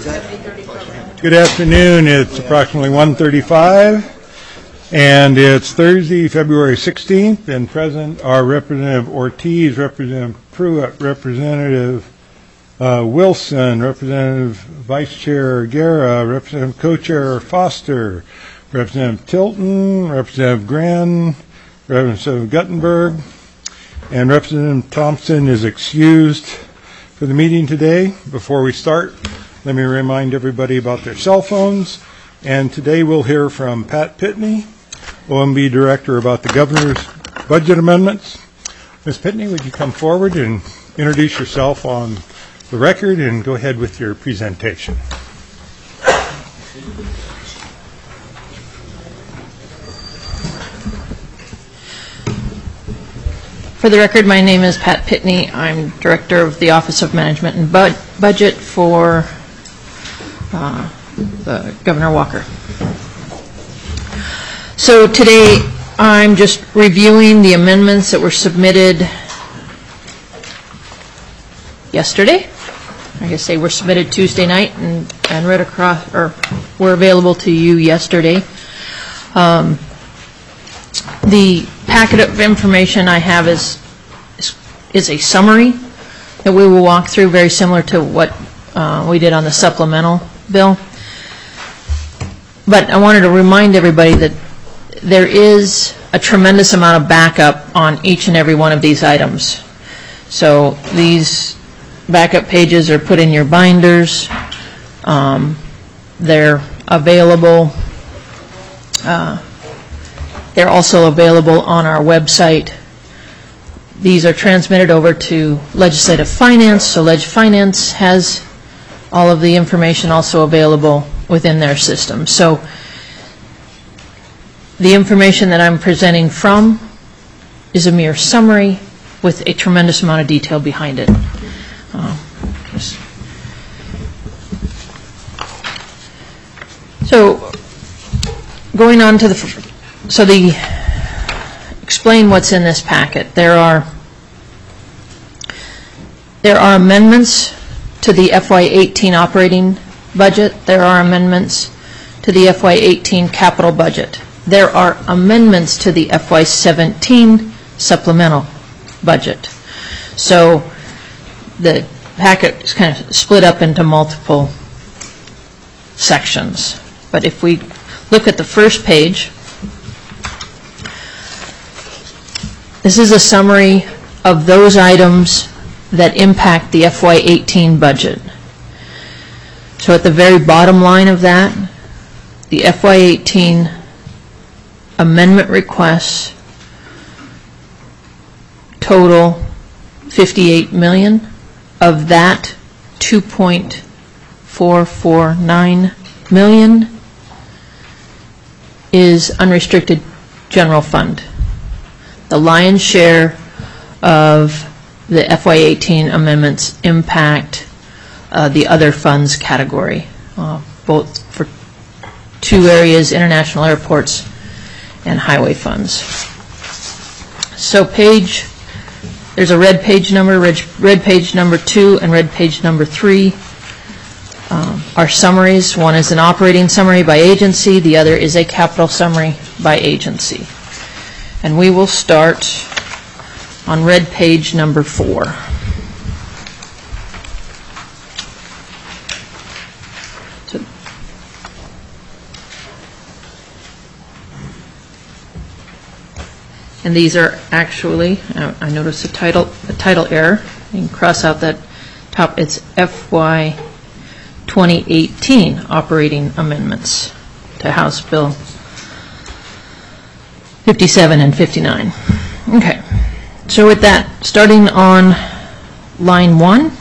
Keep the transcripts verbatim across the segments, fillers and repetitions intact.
Good afternoon. It's approximately one thirty-five, and it's Thursday, February sixteenth, and present are Representative Ortiz, Representative Pruitt, Representative uh, Wilson, Representative Vice Chair Guerra, Representative Co-Chair Foster, Representative Tilton, Representative Gren, Representative Guttenberg, and Representative Thompson is excused for the meeting today. Before we start, let me remind everybody about their cell phones. And today we'll hear from Pat Pitney, O M B Director, about the Governor's budget amendments. Miz Pitney, would you come forward and introduce yourself on the record and go ahead with your presentation. For the record, my name is Pat Pitney. I'm Director of the Office of Management and Bud- Budget for uh, the Governor Walker. So today I'm just reviewing the amendments that were submitted yesterday. I guess they were submitted Tuesday night and, and read across, or were available to you yesterday. Um, The packet of information I have is, is is a summary that we will walk through, very similar to what uh, we did on the supplemental bill. But I wanted to remind everybody that there is a tremendous amount of backup on each and every one of these items. So these backup pages are put in your binders. Um, they're available. Uh, They're also available on our website. These are transmitted over to Legislative Finance, so Leg Finance has all of the information also available within their system. So the information that I'm presenting from is a mere summary with a tremendous amount of detail behind it. Uh, so going on to the So the explain what's in this packet. There are there are amendments to the F Y eighteen operating budget. There are amendments to the F Y eighteen capital budget. There are amendments to the F Y seventeen supplemental budget. So the packet is kind of split up into multiple sections. But if we look at the first page, this is a summary of those items that impact the F Y eighteen budget. So at the very bottom line of that, the F Y eighteen amendment requests total fifty-eight million dollars. Of that, two point four four nine million dollars is unrestricted general fund. The lion's share of the F Y eighteen amendments impact uh, the other funds category, uh, both for two areas, international airports and highway funds. So page, there's a red page number, red, red page number two, and red page number three um, are summaries. One is an operating summary by agency, the other is a capital summary by agency. And we will start on red page number four. So, and these are actually, uh, I noticed a title, a title error. You can cross out that top. It's F Y twenty eighteen operating amendments to House Bill fifty-seven and fifty-nine. Okay, so with that, starting on line one,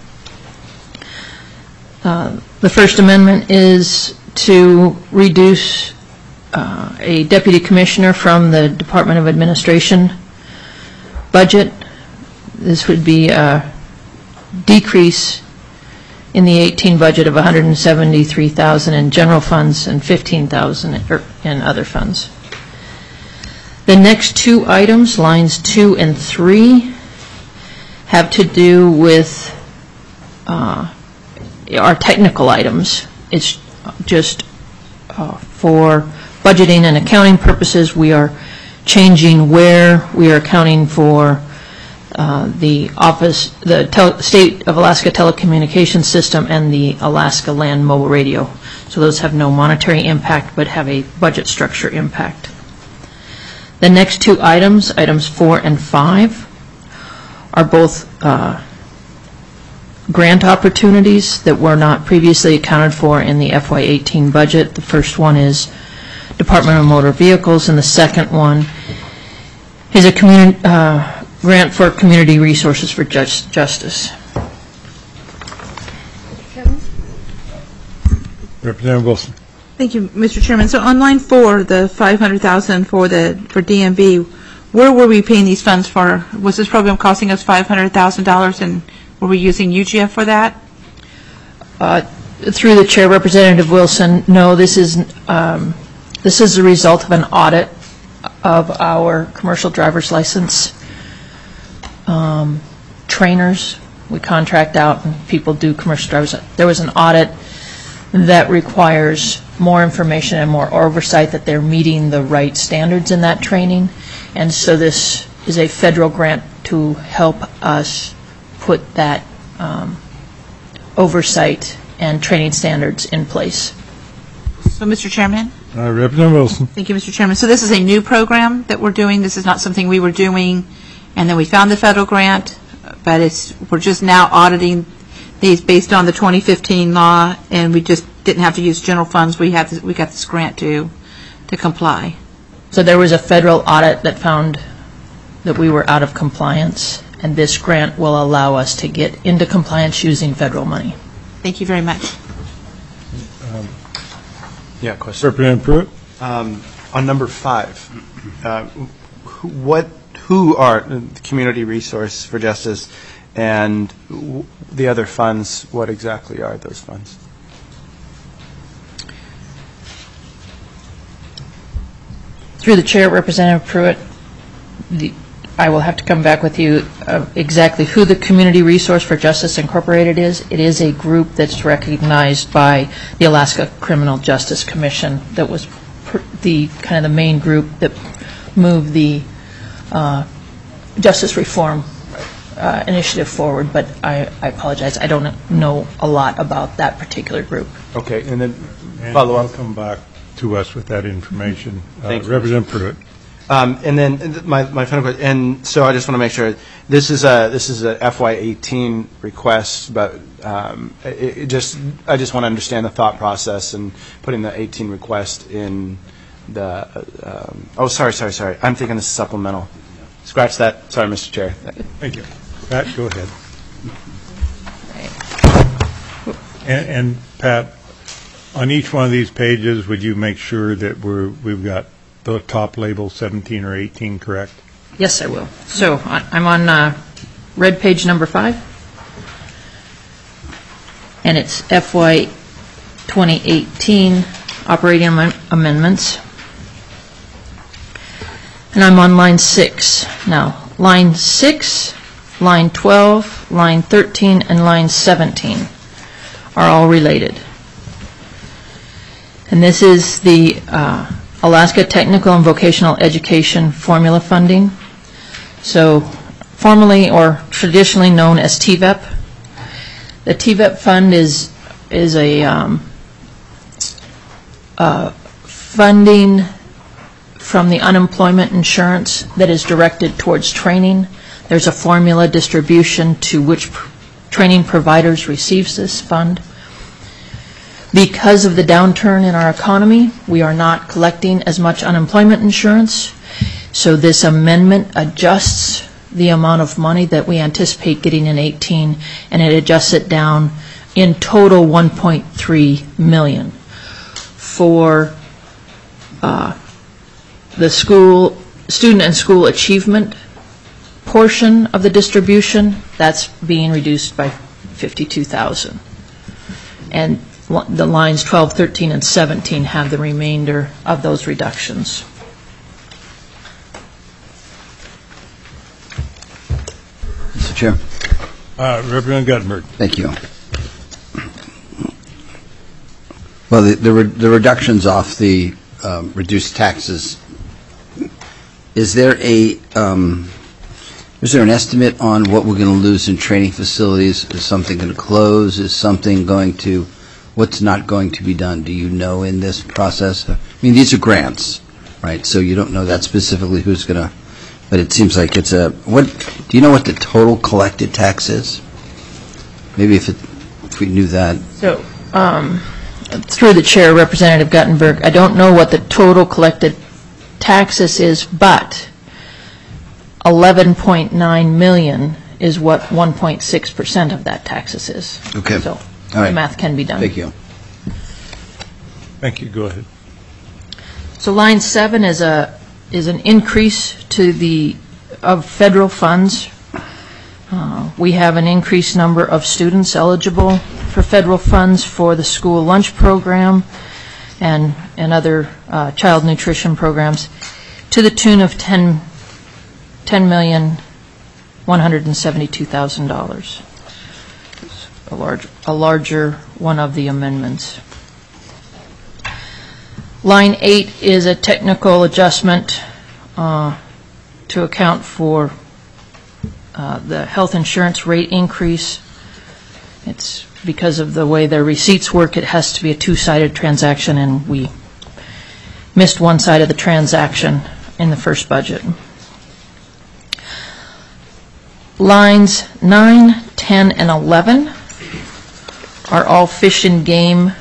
uh, the first amendment is to reduce uh, a deputy commissioner from the Department of Administration budget. This would be a decrease in the eighteen budget of one hundred seventy-three thousand dollars in general funds and fifteen thousand dollars in other funds. The next two items, lines two and three, have to do with uh, are technical items. It's just uh, for budgeting and accounting purposes, we are changing where we are accounting for uh, the office, the tel- State of Alaska Telecommunications System and the Alaska Land Mobile Radio. So those have no monetary impact but have a budget structure impact. The next two items, items four and five, are both uh, grant opportunities that were not previously accounted for in the F Y eighteen budget. The first one is Department of Motor Vehicles, and the second one is a community, uh, grant for community resources for judge, justice. Representative Wilson. Thank you, Mister Chairman. So on line four, the five hundred thousand for the for D M V, where were we paying these funds for? Was this program costing us five hundred thousand dollars, and were we using U G F for that? Uh, through the chair, Representative Wilson, no, this is um, this is the result of an audit of our commercial driver's license um, trainers. We contract out and people do commercial driver's. There was an audit that requires more information and more oversight that they're meeting the right standards in that training. And so this is a federal grant to help us put that um, oversight and training standards in place. So, Mister Chairman? Uh, Representative Wilson. Thank you, Mister Chairman. So this is a new program that we're doing. This is not something we were doing, and then we found the federal grant, but it's we're just now auditing these based on the twenty fifteen law, and we just didn't have to use general funds. We had this, we got this grant to to comply. So there was a federal audit that found that we were out of compliance, and this grant will allow us to get into compliance using federal money. Thank you very much. Um, yeah, question. Representative Pruitt. Um, on number five, uh, who, what, who are the Community Resource for Justice and w the other funds? What exactly are those funds? Through the chair, Representative Pruitt, the, I will have to come back with you uh, exactly who the Community Resource for Justice Incorporated is. It is a group that's recognized by the Alaska Criminal Justice Commission that was pr the kind of the main group that moved the uh, justice reform uh, initiative forward, but I, I apologize. I don't know a lot about that particular group. Okay, and then And follow I'll up. come back to us with that information. Uh, Thank you. Representative Pruitt. Um, and then th- my, my final question, and so I just want to make sure this is a this is a F Y eighteen request, but um, it, it just I just want to understand the thought process and putting the eighteen request in the. Uh, um, oh, sorry, sorry, sorry. I'm thinking this is supplemental. Scratch that. Sorry, Mister Chair. Thank you. Pat, go ahead. And, and Pat, on each one of these pages, would you make sure that we're we've got the top label seventeen or eighteen correct? Yes, I will. So I- I'm on uh, red page number five, and it's F Y twenty eighteen operating am- amendments. And I'm on line six. Now, line six, line twelve, line thirteen, and line seventeen are all related. And this is the uh, Alaska Technical and Vocational Education Formula Funding. So formerly or traditionally known as T V E P. The T V E P fund is is a um, uh, funding from the unemployment insurance that is directed towards training. There's a formula distribution to which pr training providers receives this fund. Because of the downturn in our economy, we are not collecting as much unemployment insurance. So this amendment adjusts the amount of money that we anticipate getting in eighteen, and it adjusts it down in total one point three million dollars. For uh, the school, student and school achievement portion of the distribution, that's being reduced by fifty-two thousand dollars. And the lines twelve, thirteen, and seventeen have the remainder of those reductions. Mister Chair. Uh, Representative Guttenberg. Thank you. Well, the, the, re- the reductions off the um, reduced taxes, is there a, um, is there an estimate on what we're going to lose in training facilities? Is something going to close? Is something going to, what's not going to be done? Do you know in this process? I mean, these are grants, right? So you don't know that specifically who's going to, but it seems like it's a, what, do you know what the total collected tax is? Maybe if it, if we knew that. So, um, through the chair, Representative Guttenberg, I don't know what the total collected taxes is, but eleven point nine million is what one point six percent of that taxes is. Okay. So All right. the math can be done. Thank you. Thank you. Go ahead. So line seven is a is an increase to the of federal funds. Uh, we have an increased number of students eligible for federal funds for the school lunch program and and other uh, child nutrition programs to the tune of ten million one hundred seventy-two thousand dollars. A large a larger one of the amendments. Line eight is a technical adjustment uh, to account for uh, the health insurance rate increase. It's because of the way their receipts work, it has to be a two-sided transaction, and we missed one side of the transaction in the first budget. Lines nine, ten, and eleven are all fish and game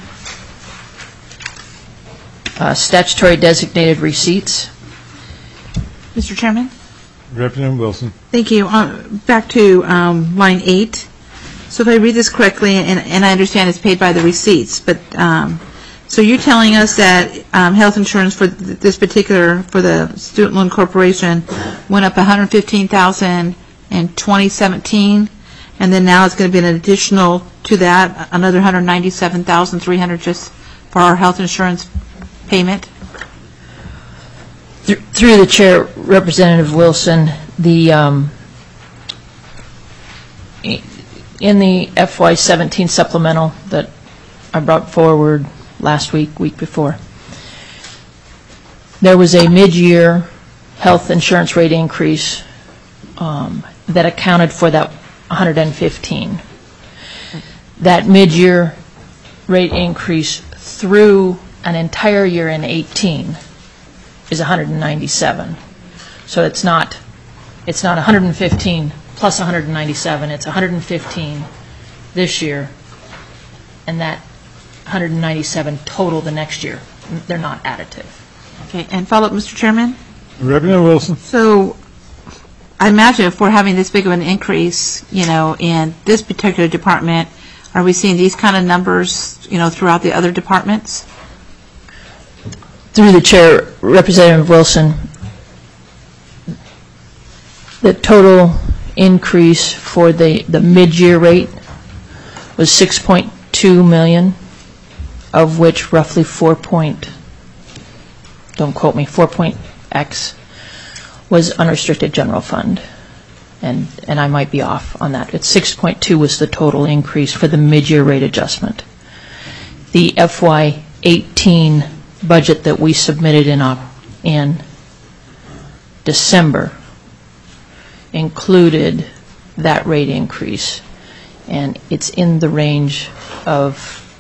uh, statutory designated receipts. Mister Chairman? Representative Wilson. Thank you. Uh, Back to um, line eight. So if I read this correctly, and and I understand it's paid by the receipts, but, um, so you're telling us that um, health insurance for th- this particular, for the Student Loan Corporation, went up one hundred fifteen thousand dollars in twenty seventeen, and then now it's going to be an additional to that, another one hundred ninety-seven thousand three hundred dollars just for our health insurance payment? Th- Through the chair, Representative Wilson, the um, i- in the F Y seventeen supplemental that I brought forward last week, week before, there was a mid-year health insurance rate increase um, that accounted for that one hundred fifteen. That mid-year rate increase through an entire year in eighteen is one hundred ninety-seven. So it's not it's not one hundred fifteen plus one hundred ninety-seven, it's one hundred fifteen this year, and that one hundred ninety-seven total the next year. They're not additive. Okay, and follow up, Mister Chairman? Representative Wilson. So I imagine if we're having this big of an increase, you know, in this particular department, are we seeing these kind of numbers, you know, throughout the other departments? Through the chair, Representative Wilson, the total increase for the, the mid-year rate was six point two million, of which roughly four point, don't quote me, four point X was unrestricted general fund. And, and I might be off on that. It's six point two was the total increase for the mid-year rate adjustment. The F Y eighteen budget that we submitted in, uh, in December included that rate increase, and it's in the range of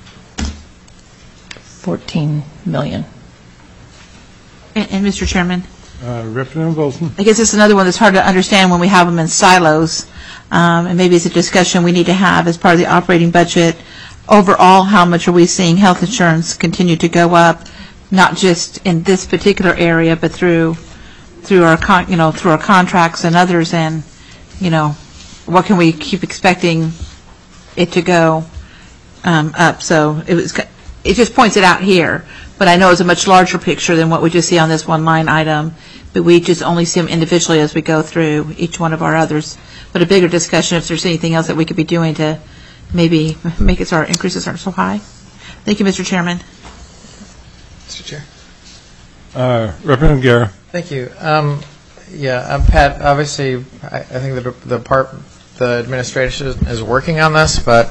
fourteen million. And, and Mister Chairman? Uh, Representative Wilson. I guess it's another one that's hard to understand when we have them in silos, um, and maybe it's a discussion we need to have as part of the operating budget. Overall, how much are we seeing health insurance continue to go up, not just in this particular area, but through through our con- you know through our contracts and others, and you know what can we keep expecting it to go um, up? So it was it just points it out here, but I know it's a much larger picture than what we just see on this one line item. But we just only see them individually as we go through each one of our others. But a bigger discussion if there's anything else that we could be doing to maybe make it so our increases aren't so high. Thank you, Mister Chairman. Mister Chair. Uh, Representative Guerra. Thank you. Um, yeah, um, Pat, obviously, I, I think the, the part, the administration is, is working on this, but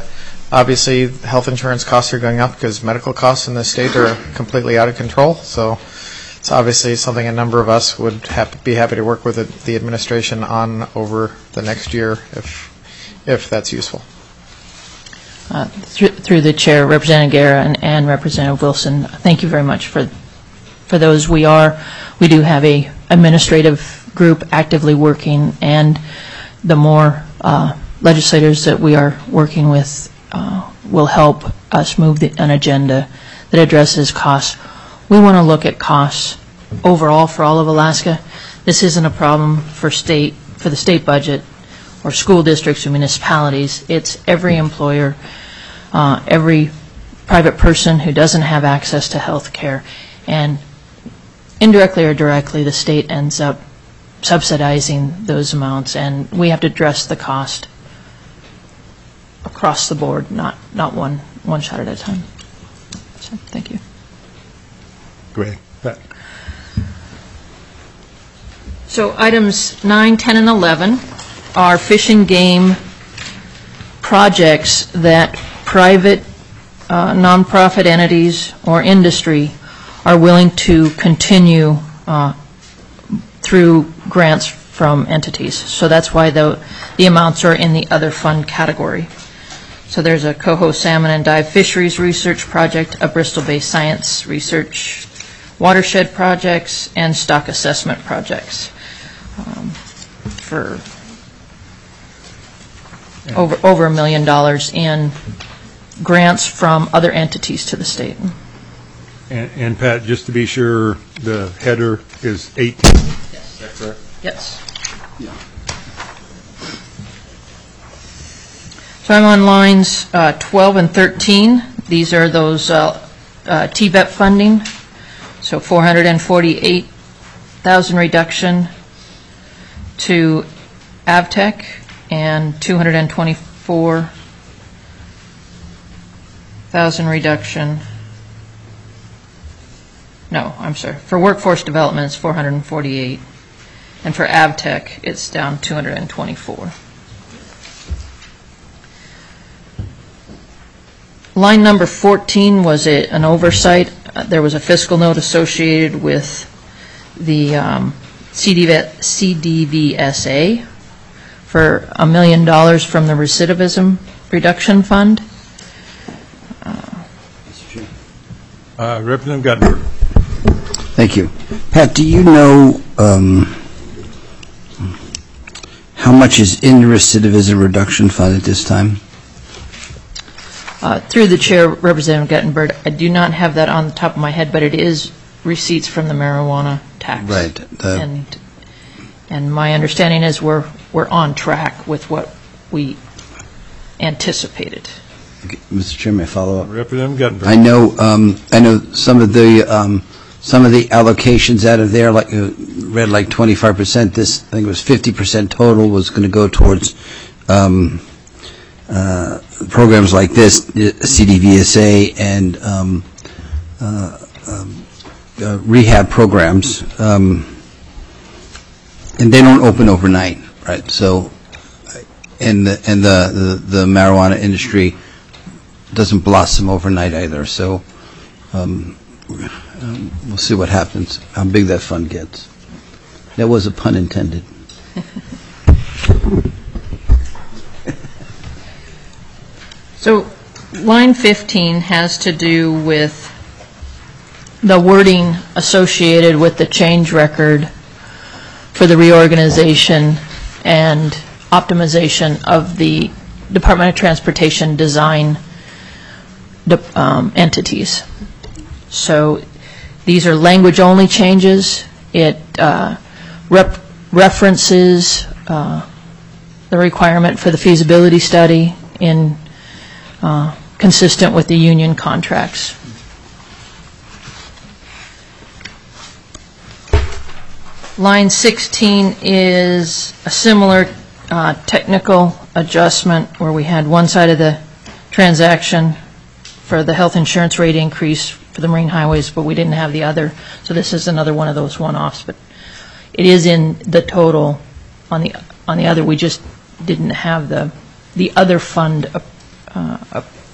obviously, health insurance costs are going up because medical costs in the state are completely out of control. So it's obviously something a number of us would have, be happy to work with the, the administration on over the next year, if if that's useful. Uh, through, through the chair, Representative Guerra and, and Representative Wilson, thank you very much for for those. We are we do have a administrative group actively working, and the more uh, legislators that we are working with uh, will help us move the, an agenda that addresses costs. We want to look at costs overall for all of Alaska. This isn't a problem for state for the state budget or school districts or municipalities. It's every employer, uh, every private person who doesn't have access to health care, and indirectly or directly the state ends up subsidizing those amounts, and we have to address the cost across the board, not not one one shot at a time. So thank you. Great. Pat. So items nine, ten, and eleven are fish and game projects that private uh, nonprofit entities or industry are willing to continue uh, through grants from entities. So that's why the, the amounts are in the other fund category. So there's a coho salmon and dive fisheries research project, a Bristol-based science research watershed projects, and stock assessment projects um, for over over a million dollars in grants from other entities to the state. And, and Pat, just to be sure, the header is eighteen. Yes. Is that correct? Yes. So I'm on lines uh, twelve and thirteen. These are those uh, uh, T V E T funding. So four hundred forty-eight thousand reduction to AvTech and two hundred twenty-four thousand reduction. No, I'm sorry. For workforce development, it's four hundred forty-eight, and for AvTech, it's down two hundred twenty-four. Line number fourteen was a, an oversight. Uh, there was a fiscal note associated with the um, C D V S A for a million dollars from the recidivism reduction fund. Uh, Representative Guttenberg. Thank you. Pat, do you know um, how much is in the recidivism reduction fund at this time? Uh, through the chair, Representative Guttenberg, I do not have that on the top of my head, but it is receipts from the marijuana tax. Right. The and and my understanding is we're we're on track with what we anticipated. Okay, Mister Chair, may I follow up? Representative Guttenberg. I know, um, I know some of the um, some of the allocations out of there, like uh, read like twenty-five percent. This, I think it was fifty percent total, was going to go towards um, uh, programs like this, C D V S A, and um, uh, um, uh, rehab programs, um, and they don't open overnight, right? So, and the and the the, the marijuana industry doesn't blossom overnight either. So um, um, we'll see what happens, how big that fund gets. That was a pun intended. So line fifteen has to do with the wording associated with the change record for the reorganization and optimization of the Department of Transportation design Um, entities. So these are language-only changes. It uh, rep references uh, the requirement for the feasibility study in uh, consistent with the union contracts. Line sixteen is a similar uh, technical adjustment where we had one side of the transaction for the health insurance rate increase for the marine highways, but we didn't have the other. So this is another one of those one-offs, but it is in the total on the on the other. We just didn't have the the other fund uh, uh,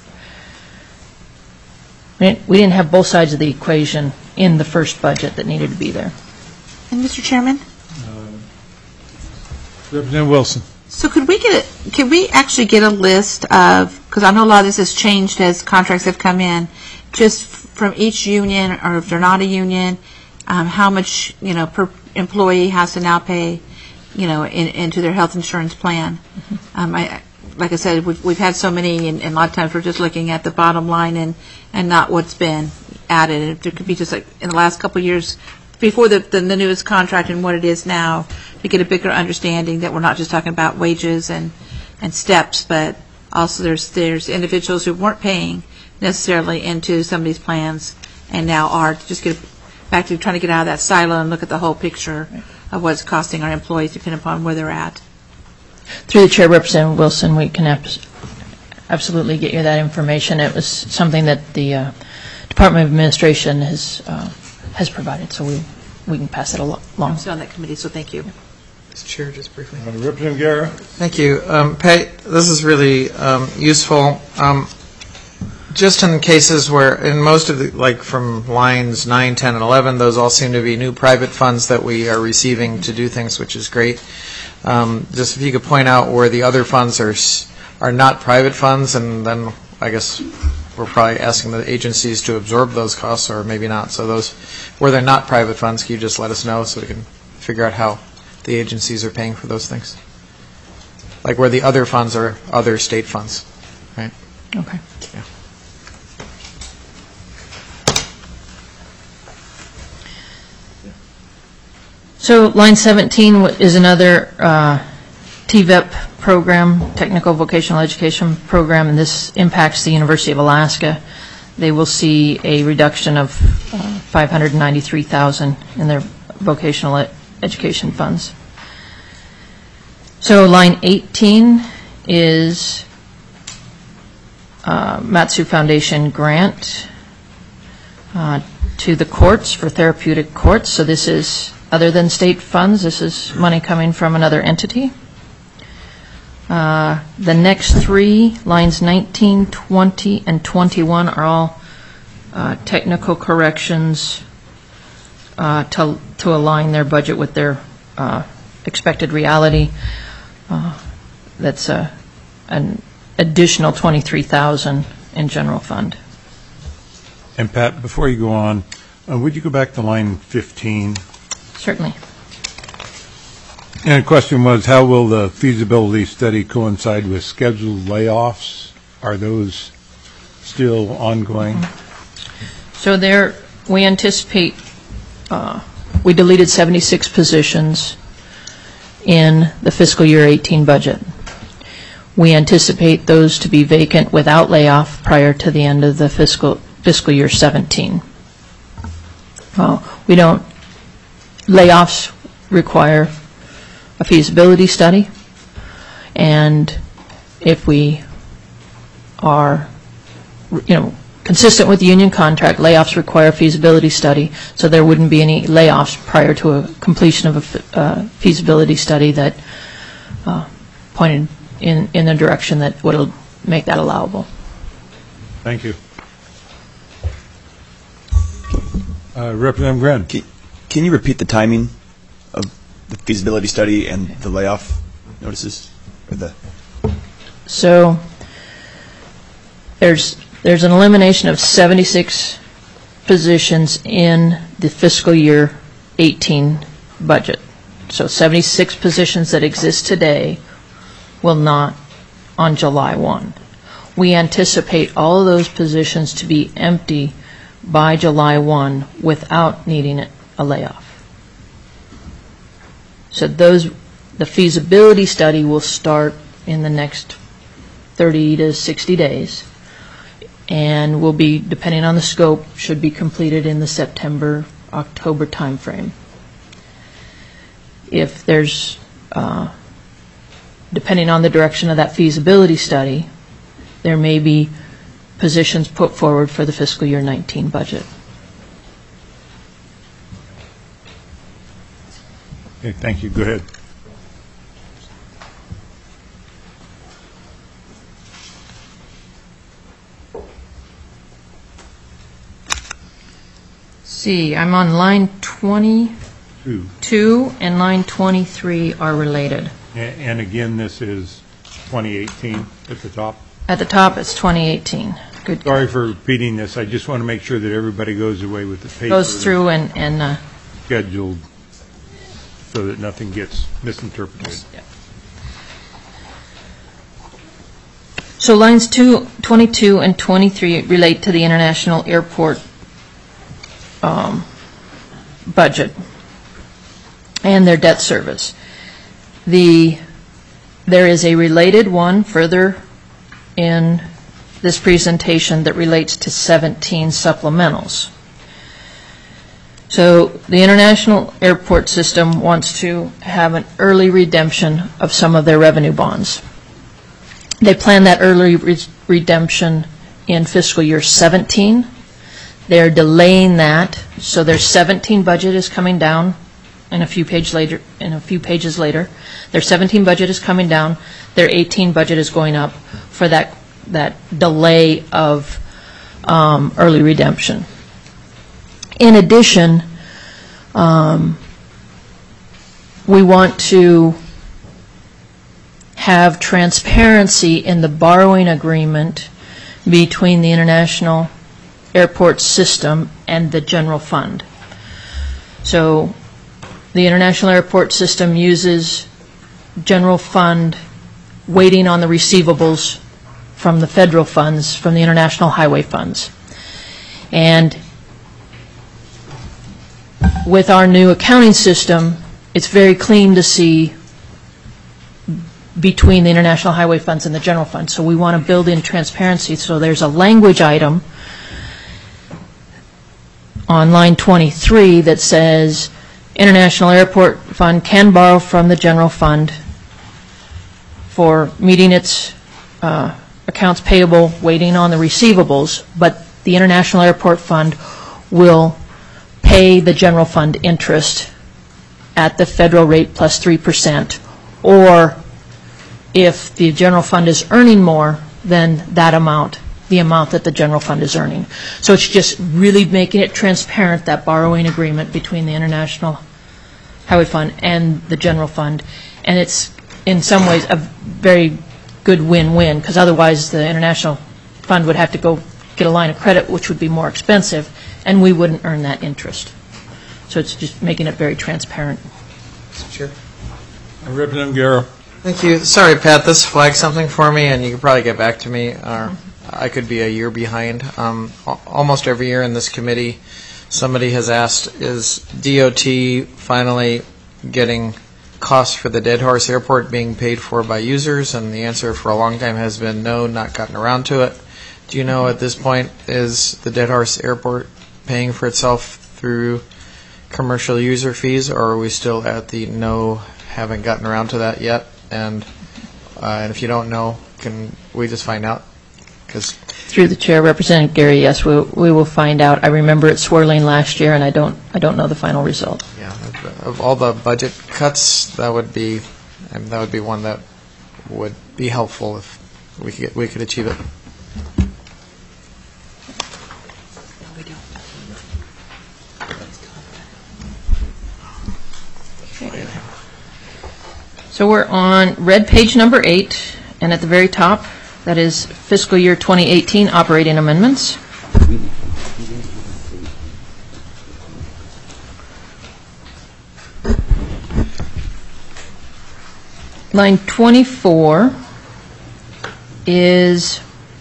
We didn't, we didn't have both sides of the equation in the first budget that needed to be there. And Mister Chairman? Representative Wilson. So could we get a, could we actually get a list of, because I know a lot of this has changed as contracts have come in, just from each union, or if they're not a union, um, how much, you know, per employee has to now pay, you know, in, into their health insurance plan? Mm-hmm. um, I, like I said, we've, we've had so many, and, and a lot of times we're just looking at the bottom line and, and not what's been added. There could be just like in the last couple of years, before the, the, the newest contract and what it is now, to get a bigger understanding that we're not just talking about wages and, and steps, but also there's there's individuals who weren't paying necessarily into some of these plans and now are. Just get back to trying to get out of that silo and look at the whole picture of what it's costing our employees, depending upon where they're at. Through the chair, Representative Wilson, we can abs absolutely get you that information. It was something that the uh, Department of Administration has uh, has provided, so we we can pass it al along. I'm still on that committee, so thank you. Mister Chair, just briefly. Uh, Representative Guerra. Thank you. Um, Pat, this is really um, useful. Um, just in cases where, in most of the, like from lines nine, ten, and eleven, those all seem to be new private funds that we are receiving to do things, which is great. Um, just if you could point out where the other funds are are not private funds, and then I guess we're probably asking the agencies to absorb those costs, or maybe not. So those where they're not private funds, can you just let us know so we can figure out how the agencies are paying for those things? Like where the other funds are other state funds, right? Okay. Yeah. So line seventeen is another uh, T V E P program, Technical Vocational Education Program, and this impacts the University of Alaska. They will see a reduction of uh, five hundred ninety-three thousand dollars in their vocational ed education funds. So line eighteen is uh, Matsu Foundation grant uh, to the courts for therapeutic courts. So this is other than state funds. This is money coming from another entity. Uh, the next three, lines nineteen, twenty, and twenty-one, are all uh, technical corrections uh, to, to align their budget with their uh, expected reality. Uh, that's a, an additional twenty-three thousand dollars in general fund. And Pat, before you go on, uh, would you go back to line fifteen? Certainly. And the question was, how will the feasibility study coincide with scheduled layoffs? Are those still ongoing? So there, we anticipate, uh, we deleted seventy-six positions in the fiscal year eighteen budget. We anticipate those to be vacant without layoff prior to the end of the fiscal fiscal year seventeen. Well, we don't, layoffs require a feasibility study, and if we are, you know, consistent with the union contract, layoffs require a feasibility study, so there wouldn't be any layoffs prior to a completion of a uh, feasibility study that uh, pointed in, in the direction that would make that allowable. Thank you. Uh, Representative Gren. Can, can you repeat the timing of the feasibility study and the layoff notices? Or the So there's there's an elimination of seventy-six positions in the fiscal year eighteen budget. So seventy-six positions that exist today will not on July first. We anticipate all of those positions to be empty by July first without needing a layoff. So those, the feasibility study will start in the next thirty to sixty days, and will be, depending on the scope, should be completed in the September, October timeframe. If there's, uh, depending on the direction of that feasibility study, there may be positions put forward for the fiscal year nineteen budget. Okay, thank you. Go ahead. see, I'm on line twenty-two, and line twenty-three are related. A- And again, this is twenty eighteen at the top. At the top, it's twenty eighteen. Good. Sorry for repeating this. I just want to make sure that everybody goes away with the paper. Goes through and, and uh, Scheduled so that nothing gets misinterpreted. so lines two, twenty-two and twenty-three relate to the international airport um, budget and their debt service. The, there is a related one further in this presentation that relates to seventeen supplementals. So the International Airport System wants to have an early redemption of some of their revenue bonds. They plan that early re- redemption in fiscal year seventeen. They're delaying that, so their seventeen budget is coming down in a few page later. In a few pages later, their seventeen budget is coming down. Their eighteen budget is going up for that that delay of um, early redemption. In addition, um, we want to have transparency in the borrowing agreement between the International Airport System and the general fund. So the International Airport System uses general fund waiting on the receivables from the federal funds, from the international highway funds. And with our new accounting system, it's very clean to see between the international highway funds and the general fund. So we want to build in transparency. So there's a language item on line twenty-three that says International Airport Fund can borrow from the general fund for meeting its uh, accounts payable, waiting on the receivables, but the International Airport Fund will pay the general fund interest at the federal rate plus three percent, or if the general fund is earning more than that amount, the amount that the general fund is earning. So it's just really making it transparent, that borrowing agreement between the International Highway Fund and the general fund. And it's, in some ways, a very good win-win, because otherwise the International Fund would have to go get a line of credit, which would be more expensive, and we wouldn't earn that interest. So it's just making it very transparent. Mister Chair. Representative Garrow. Thank you. Sorry, Pat, this flagged something for me, and you could probably get back to me. Or I could be a year behind. Um, al- almost every year in this committee, somebody has asked, is D O T finally getting costs for the Dead Horse Airport being paid for by users? And the answer for a long time has been no, not gotten around to it. Do you know at this point, is the Dead Horse Airport paying for itself through commercial user fees, or are we still at the no, haven't gotten around to that yet? And uh, and if you don't know, can we just find out? Because Through the chair, Representative Gary, yes, we, we will find out. I remember it swirling last year, and I don't I don't know the final result. yeah, of, of all the budget cuts, that would be and that would be one that would be helpful if we could get, we could achieve it. So we're on red page number eight, and at the very top, that is fiscal year twenty eighteen operating amendments. Line twenty-four is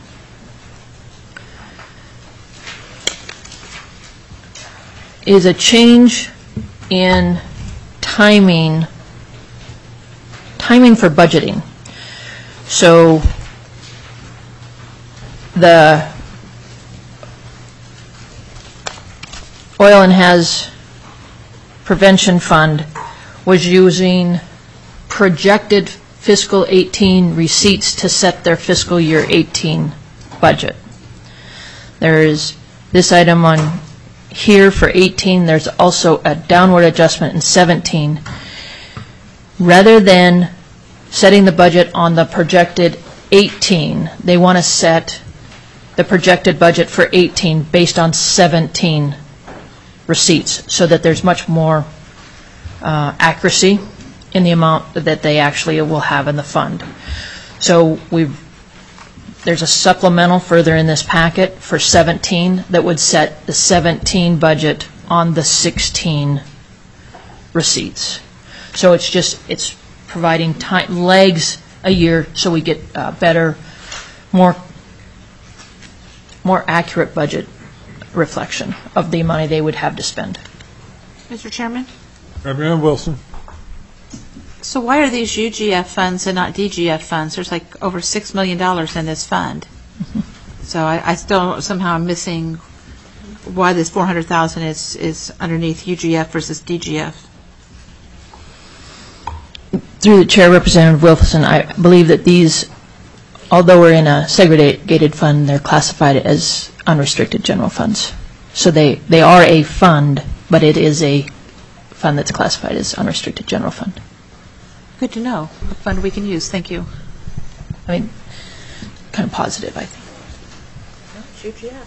is a change in timing timing for budgeting. So the Oil and Has Prevention Fund was using projected fiscal eighteen receipts to set their fiscal year eighteen budget. There is this item on here for eighteen. There's also a downward adjustment in seventeen. Rather than setting the budget on the projected eighteen, they want to set the projected budget for eighteen based on seventeen receipts, so that there's much more uh, accuracy in the amount that they actually will have in the fund. So we've, there's a supplemental further in this packet for seventeen that would set the seventeen budget on the sixteen receipts. So it's just, it's providing time, legs a year so we get uh, better, more, more accurate budget reflection of the money they would have to spend. Mister Chairman? Representative Wilson. So why are these U G F funds and not D G F funds? There's like over six million dollars in this fund. So I, I still somehow am missing why this four hundred thousand is, is underneath U G F versus D G F. Through the chair, Representative Wilson, I believe that these, although we're in a segregated fund, they're classified as unrestricted general funds. So they, they are a fund, but it is a fund that's classified as unrestricted general fund. Good to know. What fund we can use. Thank you. I mean, kind of positive, I think. U G F.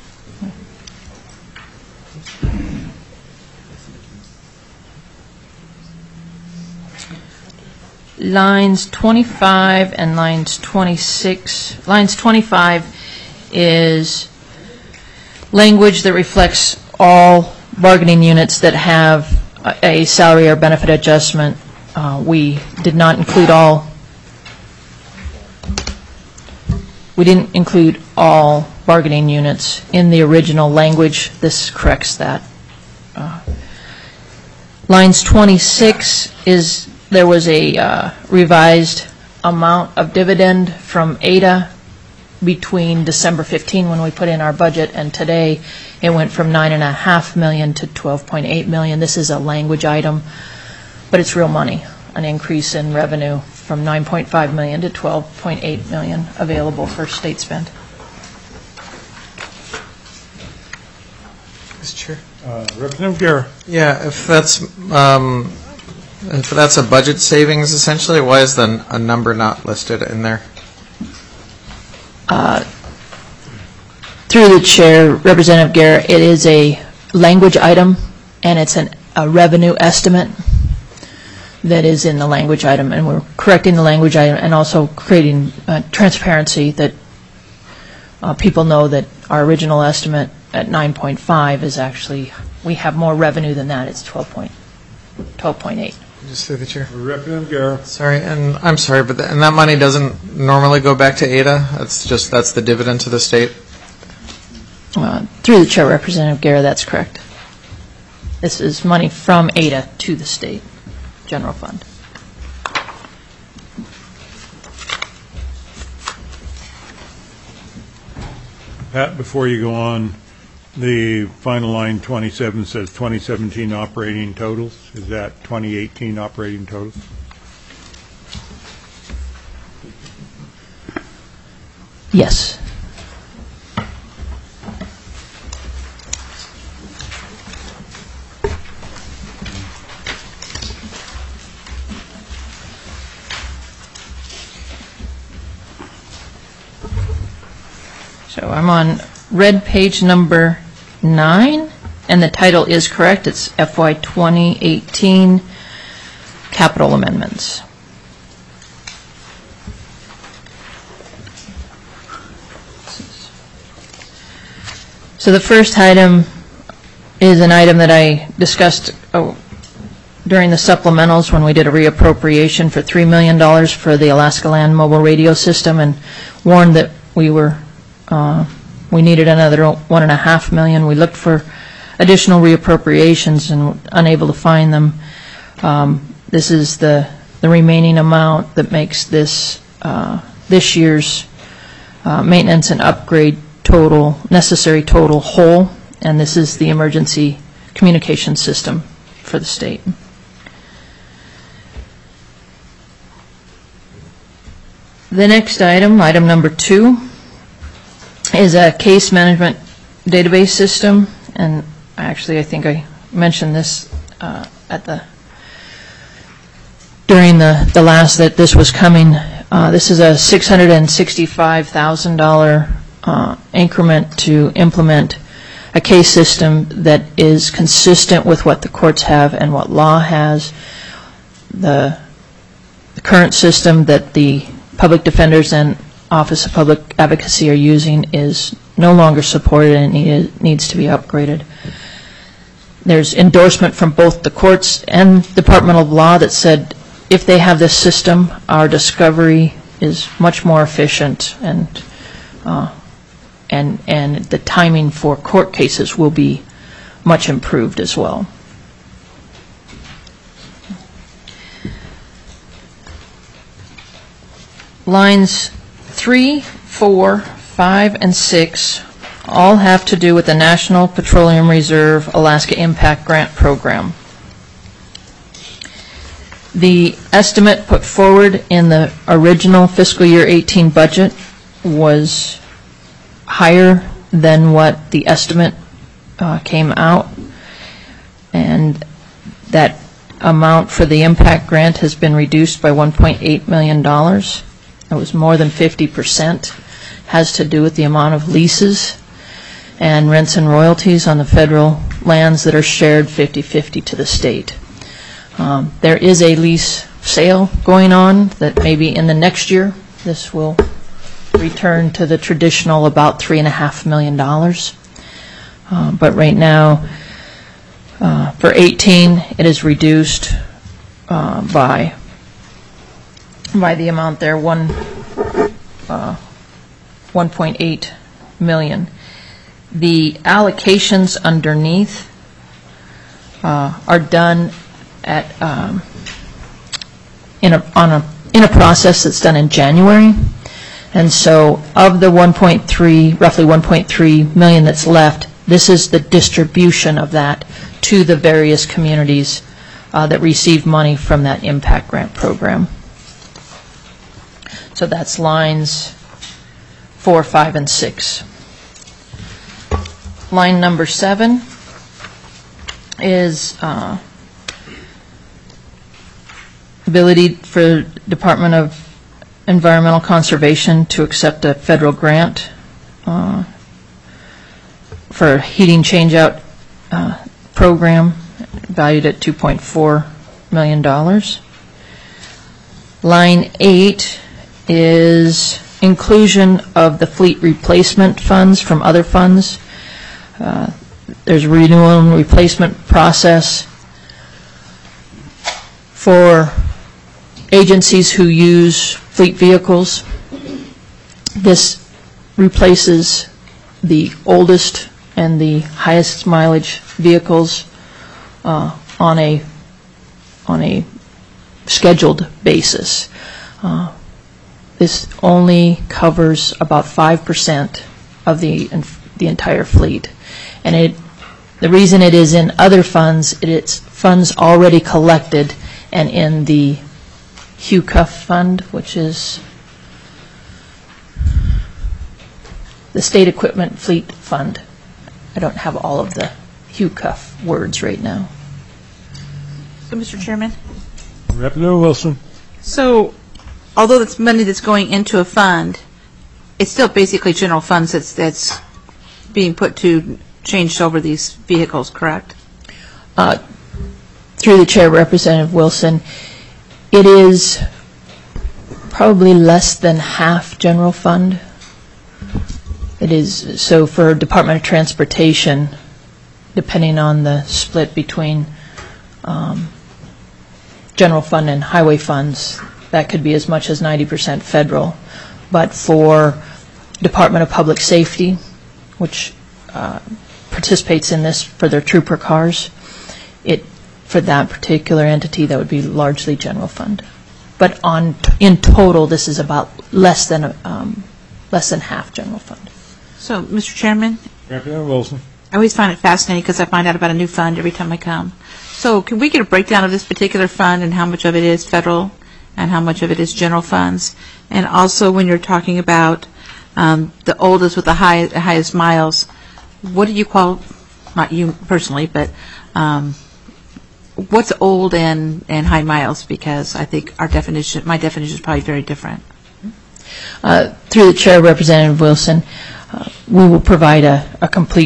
Lines twenty-five and lines twenty-six. Lines twenty-five is language that reflects all bargaining units that have a, a salary or benefit adjustment. Uh, we did not include all. We didn't include all bargaining units in the original language. This corrects that. Uh, lines twenty-six is, there was a uh, revised amount of dividend from A D A between December fifteenth when we put in our budget and today. It went from nine and a half million to twelve point eight million. This is a language item, but it's real money, an increase in revenue from nine point five million to twelve point eight million available for state spend. Mister Chair? Uh, Representative Guerra. Yeah, if that's, um, if that's a budget savings essentially, why is the, a number not listed in there? Uh, through the chair, Representative Guerra, it is a language item, and it's an, a revenue estimate that is in the language item, and we're correcting the language item and also creating uh, transparency that uh, people know that our original estimate at nine point five is actually, we have more revenue than that. It's twelve point eight. Just through the chair. Representative Guerra. Sorry, and I'm sorry, but the, and that money doesn't normally go back to A D A? That's just, that's the dividend to the state? Uh, through the chair, Representative Guerra, that's correct. This is money from A D A to the state general fund. Pat, before you go on, the final line twenty-seven says twenty seventeen operating totals. Is that twenty eighteen operating totals? Yes. So I'm on red page number nine, and the title is correct. It's F Y twenty eighteen Capital Amendments. So the first item is an item that I discussed oh, during the supplementals when we did a reappropriation for three million dollars for the Alaska Land Mobile Radio System, and warned that we were Uh, we needed another one and a half million. We looked for additional reappropriations and were unable to find them. Um, this is the the remaining amount that makes this uh, this year's uh, maintenance and upgrade total necessary total whole, and this is the emergency communication system for the state. The next item, item number two, is a case management database system, and actually I think I mentioned this uh, at the during the the last that this was coming. Uh, this is a six hundred sixty-five thousand dollar uh, increment to implement a case system that is consistent with what the courts have and what law has. The, the current system that the public defenders and Office of Public Advocacy are using is no longer supported and need, needs to be upgraded. There's endorsement from both the courts and Department of Law that said if they have this system, our discovery is much more efficient, and uh, and and the timing for court cases will be much improved as well. Lines three, four, five, and six all have to do with the National Petroleum Reserve Alaska Impact Grant Program. The estimate put forward in the original fiscal year eighteen budget was higher than what the estimate uh, came out, and that amount for the impact grant has been reduced by one point eight million dollars. It was more than fifty percent. Has to do with the amount of leases and rents and royalties on the federal lands that are shared fifty fifty to the state. Um, there is a lease sale going on that maybe in the next year this will return to the traditional about three and a half million dollars. Uh, but right now, uh, for eighteen, it is reduced uh, by by the amount there, one uh, one point eight million. The allocations underneath uh, are done at um, in a on a in a process that's done in January, and so of the one point three, roughly one point three million that's left, this is the distribution of that to the various communities uh, that received money from that impact grant program. So that's lines four, five, and six. Line number seven is uh, ability for Department of Environmental Conservation to accept a federal grant uh, for a heating changeout uh, program valued at two point four million dollars. Line eight is inclusion of the fleet replacement funds from other funds. Uh, there's a renewal and replacement process for agencies who use fleet vehicles. This replaces the oldest and the highest mileage vehicles uh, on a on a scheduled basis. Uh, this only covers about five percent of the the entire fleet, and it the reason it is in other funds, it, it's funds already collected and in the H U C U F fund, which is the State Equipment Fleet Fund. I don't have all of the H U C U F words right now. So, Mister Chairman? Representative Wilson. So, although it's money that's going into a fund, it's still basically general funds that's, that's being put to, changed over these vehicles, correct? Uh, through the chair, Representative Wilson, it is probably less than half general fund. It is, so for Department of Transportation, depending on the split between um, general fund and highway funds, that could be as much as ninety percent federal. But for Department of Public Safety, which uh, participates in this for their trooper cars, it for that particular entity, that would be largely general fund. But on in total, this is about less than um, less than half general fund. So, Mister Chairman, Representative Wilson. I always find it fascinating because I find out about a new fund every time I come. So, can we get a breakdown of this particular fund and how much of it is federal and how much of it is general funds? And also, when you're talking about um, the oldest with the high, highest miles, what do you call, not you personally, but um, what's old and, and high miles? Because I think our definition, my definition is probably very different. Uh, through the chair, Representative Wilson, uh, we will provide a, a complete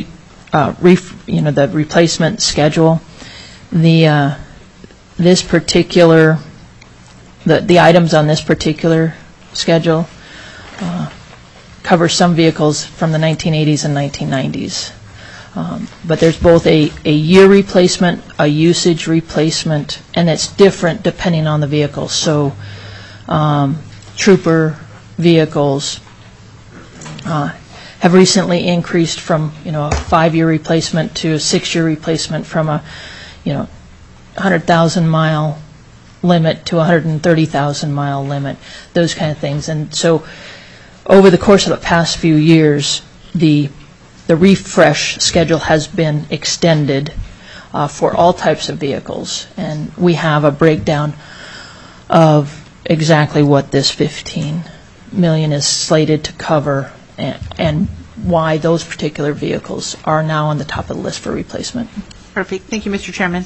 uh, ref, you know, the replacement schedule. The uh, this particular the the items on this particular schedule uh, cover some vehicles from the nineteen eighties and nineteen nineties. Um, but there's both a, a year replacement, a usage replacement, and it's different depending on the vehicle. So um, trooper vehicles uh, have recently increased from, you know, a five-year replacement to a six-year replacement, from a, you know, one hundred thousand mile limit to a one hundred thirty thousand mile limit, those kind of things. And so over the course of the past few years, the the refresh schedule has been extended uh, for all types of vehicles, and we have a breakdown of exactly what this fifteen million is slated to cover, and, and why those particular vehicles are now on the top of the list for replacement. Perfect. Thank you, Mister Chairman.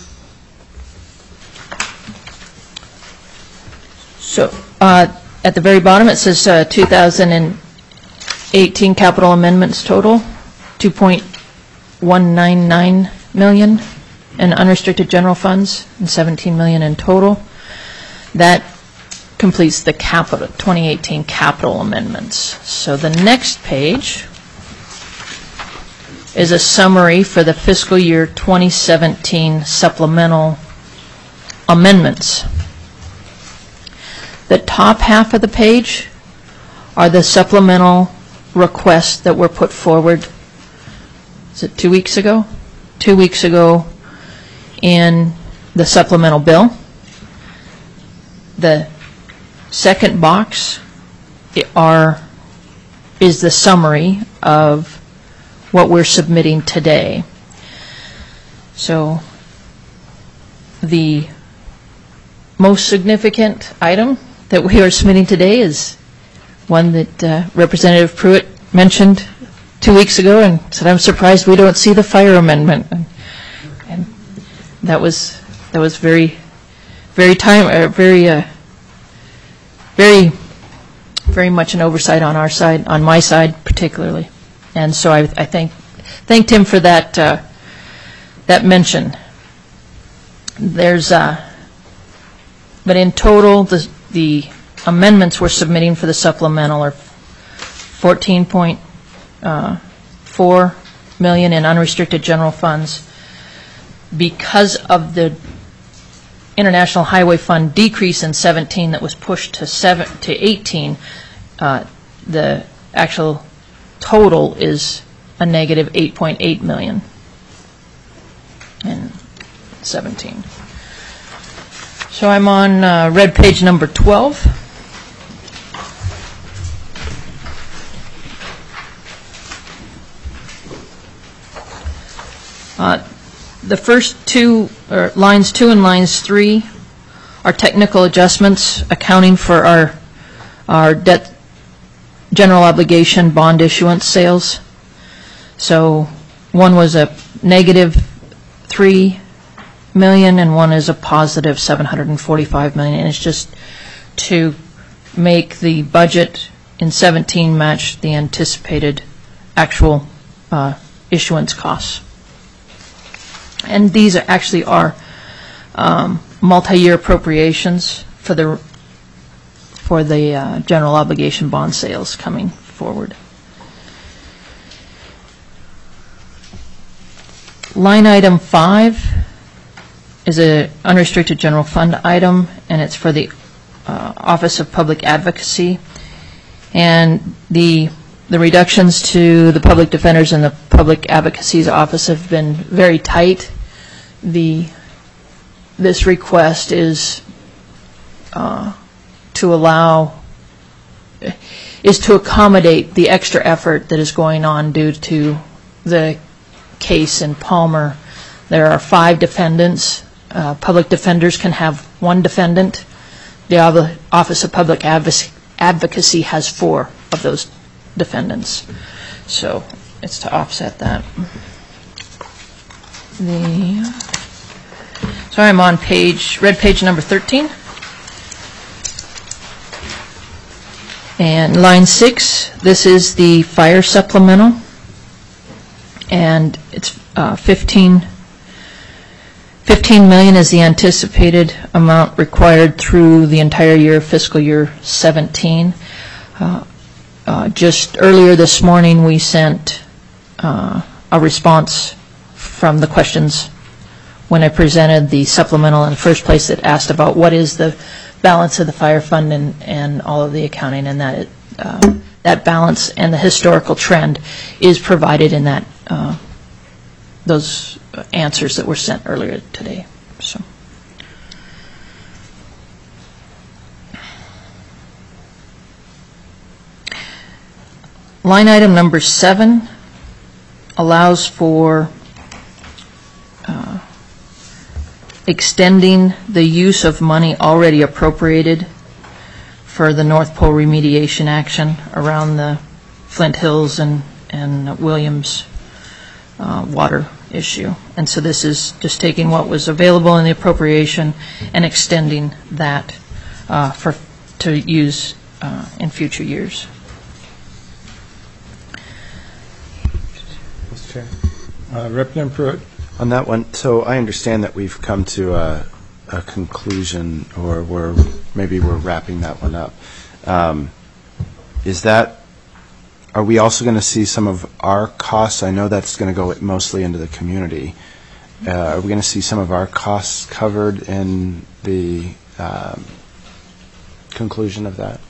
So uh, at the very bottom it says uh, two thousand eighteen capital amendments total, two point one nine nine million in unrestricted general funds and seventeen million in total. That completes the capital twenty eighteen capital amendments. So the next page is a summary for the fiscal year twenty seventeen supplemental amendments. The top half of the page are the supplemental requests that were put forward, is it two weeks ago? Two weeks ago in the supplemental bill. The second box are is the summary of what we're submitting today. So the most significant item that we are submitting today is one that uh, Representative Pruitt mentioned two weeks ago and said, "I'm surprised we don't see the fire amendment." And, and that was that was very, very time, uh, very, uh, very, very much an oversight on our side, on my side particularly. And so I, I thank thanked him for that uh, that mention. There's, uh, but in total, the the amendments we're submitting for the supplemental are fourteen point four million in unrestricted general funds. Because of the International Highway Fund decrease in seventeen that was pushed to seven to eighteen, uh, the actual total is a negative eight point eight million in seventeen. So I'm on uh, red page number twelve. Uh, the first two, or lines two and lines three, are technical adjustments accounting for our our debt general obligation bond issuance sales. So one was a negative three million and one is a positive seven hundred forty-five million, and it's just to make the budget in seventeen match the anticipated actual uh, issuance costs. And these are actually are um, multi-year appropriations for the for the uh, general obligation bond sales coming forward. Line item five is an unrestricted general fund item, and it's for the uh, Office of Public Advocacy. And the the reductions to the public defenders and the public advocacy's office have been very tight. The this request is uh, to allow is to accommodate the extra effort that is going on due to the case in Palmer. There are five defendants. Uh, public defenders can have one defendant. The Office of Public Advocacy has four of those defendants. So it's to offset that. The, so I'm on page, red page number thirteen. And line six, this is the fire supplemental. and it's uh, fifteen, fifteen million is the anticipated amount required through the entire year, fiscal year seventeen. Uh, uh, just earlier this morning, we sent uh, a response from the questions when I presented the supplemental in the first place that asked about what is the balance of the fire fund and, and all of the accounting, and that it, uh, that balance and the historical trend is provided in that uh, those answers that were sent earlier today. So. Line item number seven allows for uh, extending the use of money already appropriated for the North Pole remediation action around the Flint Hills and, and Williams uh, water issue. And so this is just taking what was available in the appropriation and extending that uh, for to use uh, in future years. Mister Chair. Uh, Representative Pruitt. On that one, so I understand that we've come to a, a conclusion, or we're maybe we're wrapping that one up. Um, is that, are we also going to see some of our costs? I know that's going to go mostly into the community. Uh, are we going to see some of our costs covered in the um, conclusion of that?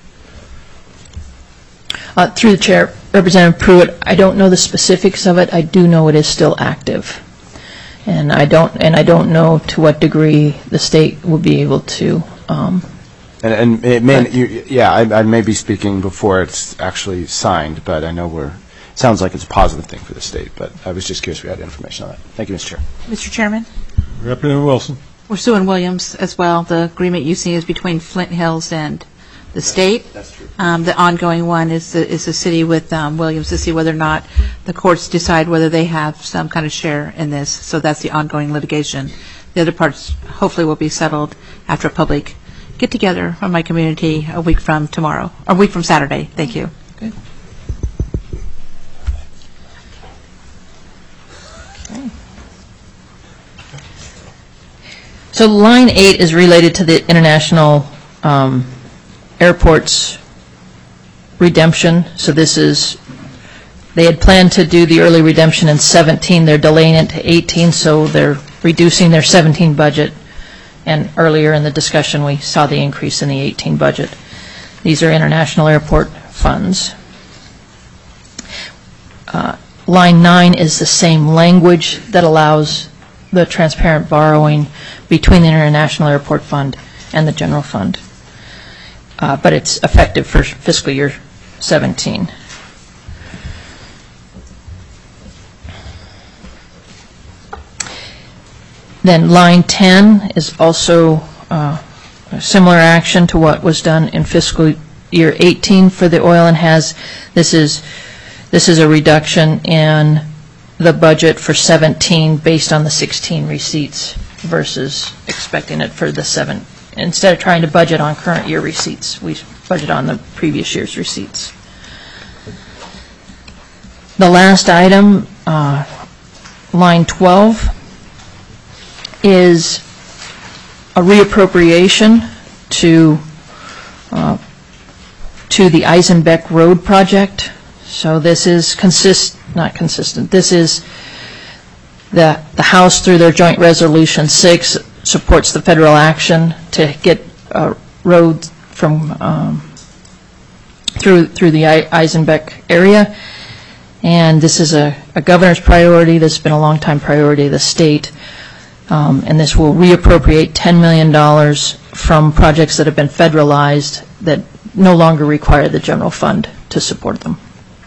Uh, through the chair, Representative Pruitt, I don't know the specifics of it. I do know it is still active. And I don't, and I don't know to what degree the state will be able to. Um, and, and it may, you, yeah, I, I may be speaking before it's actually signed, but I know we're. Sounds like it's a positive thing for the state, but I was just curious if we had information on that. Thank you, Mister Chair. Mister Chairman, Representative Wilson. we're suing Williams as well. The agreement you see is between Flint Hills and the state. That's true. Um, the ongoing one is the, is the city with um, Williams to see whether or not the courts decide whether they have some kind of share in this. So that's the ongoing litigation. The other parts hopefully will be settled after a public get-together from my community a week from tomorrow, or a week from Saturday. Thank you. Good. Okay. So line eight is related to the international um, airport's redemption. So this is, they had planned to do the early redemption in seventeen. They're delaying it to eighteen, so they're reducing their seventeen budget. And earlier in the discussion, we saw the increase in the eighteen budget. These are international airport funds. Uh, line nine is the same language that allows the transparent borrowing between the International Airport Fund and the general fund. Uh, but it's effective for fiscal year seventeen. Then line ten is also uh, a similar action to what was done in fiscal year eighteen for the oil and has. This is this is a reduction in the budget for seventeen based on the sixteen receipts versus expecting it for the seven. Instead of trying to budget on current year receipts, we budget on the previous year's receipts. The last item, uh, line twelve, is a reappropriation to uh, to the Eisenbeck Road project. So this is consist not consistent. This is the the House through their joint resolution six supports the federal action to get uh, roads from um, through through the Eisenbeck area, and this is a, a governor's priority. This has been a long time priority of the state, um, and this will reappropriate ten million dollars from projects that have been federalized that no longer require the general fund to support them.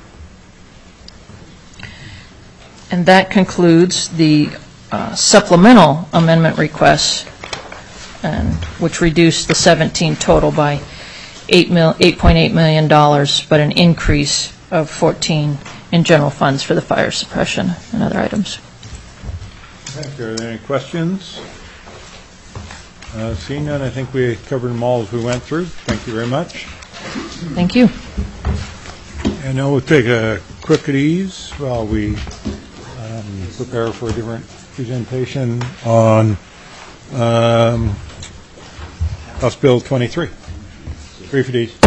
And that concludes the uh, supplemental amendment requests, and which reduced the seventeen total by eight point eight million dollars, but an increase of fourteen in general funds for the fire suppression and other items. Thank you. Are there any questions? Uh, seeing none, I think we covered them all as we went through. Thank you very much. Thank you. And now we'll take a quick at ease while we uh, prepare for a different presentation on um, House Bill twenty-three. Three for these.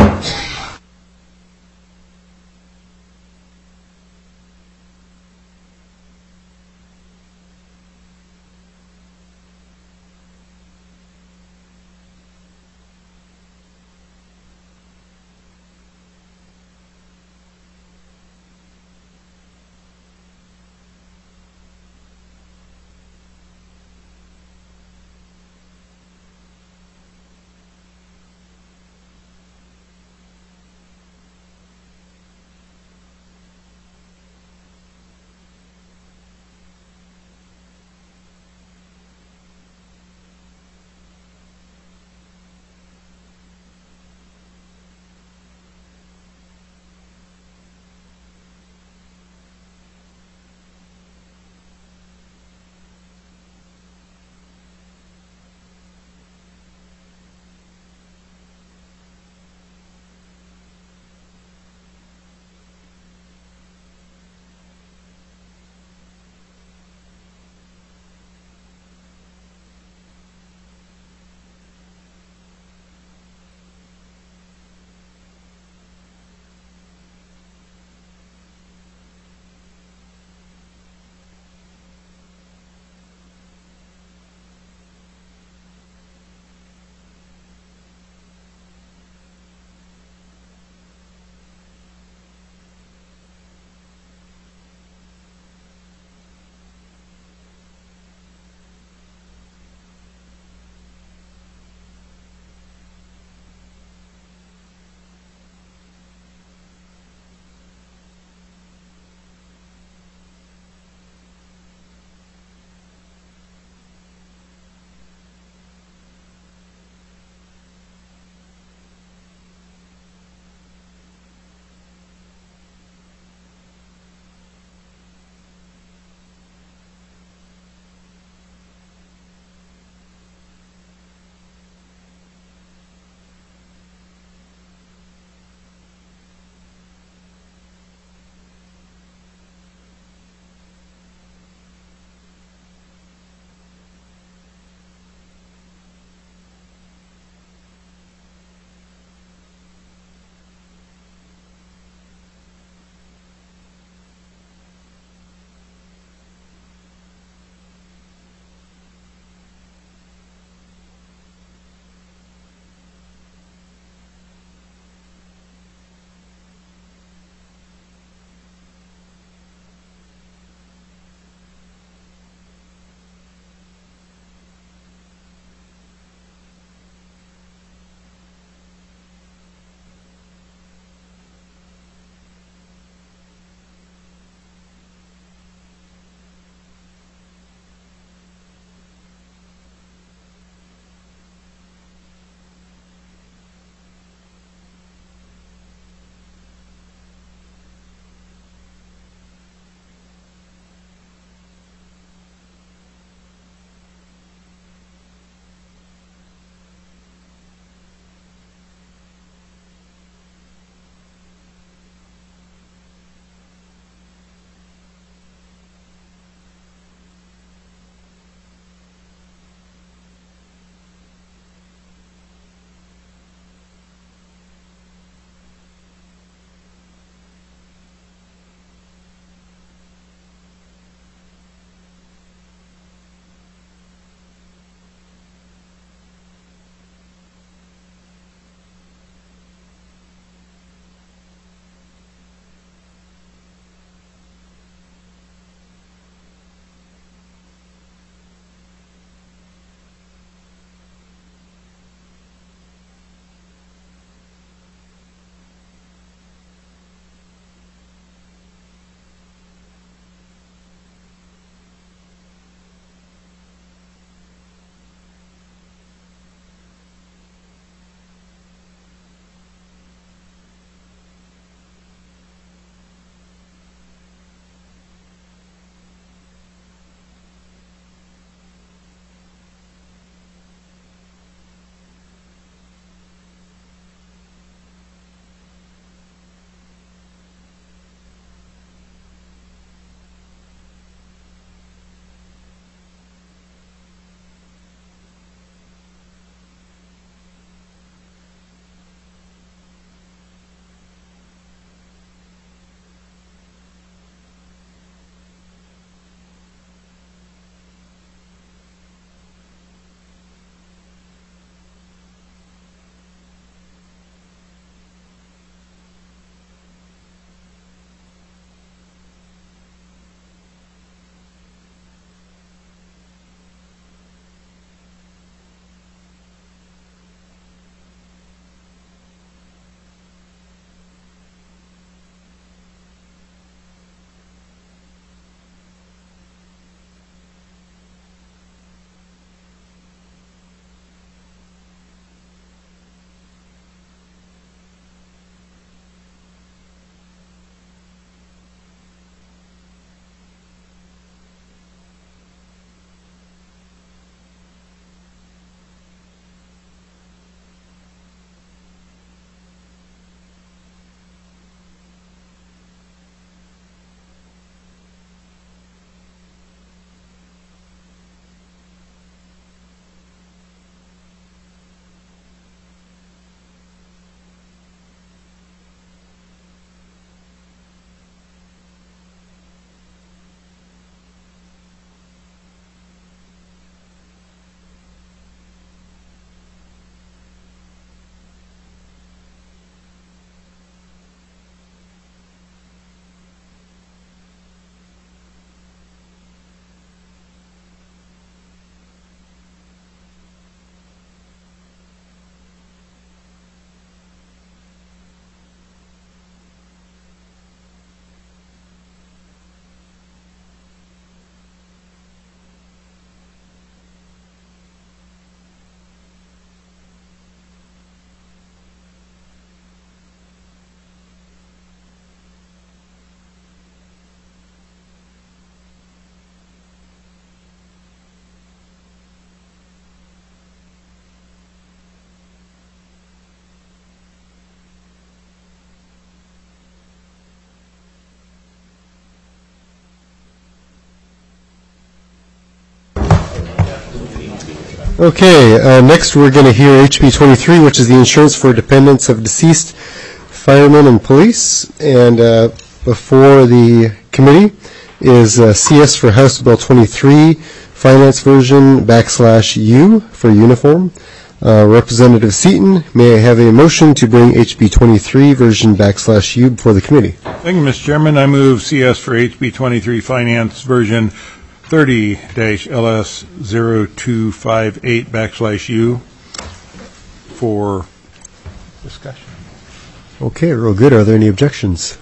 Okay, uh, next we're going to hear H B twenty-three, which is the insurance for dependents of deceased firemen and police. And uh, before the committee is uh, C S for House Bill twenty-three, finance version backslash U for uniform. Uh, Representative Seaton, may I have a motion to bring H B twenty-three version backslash U before the committee? Thank you, Mister Chairman. I move C S for H B twenty-three finance version thirty dash L S zero two five eight backslash U for discussion. Okay, real good. Are there any objections?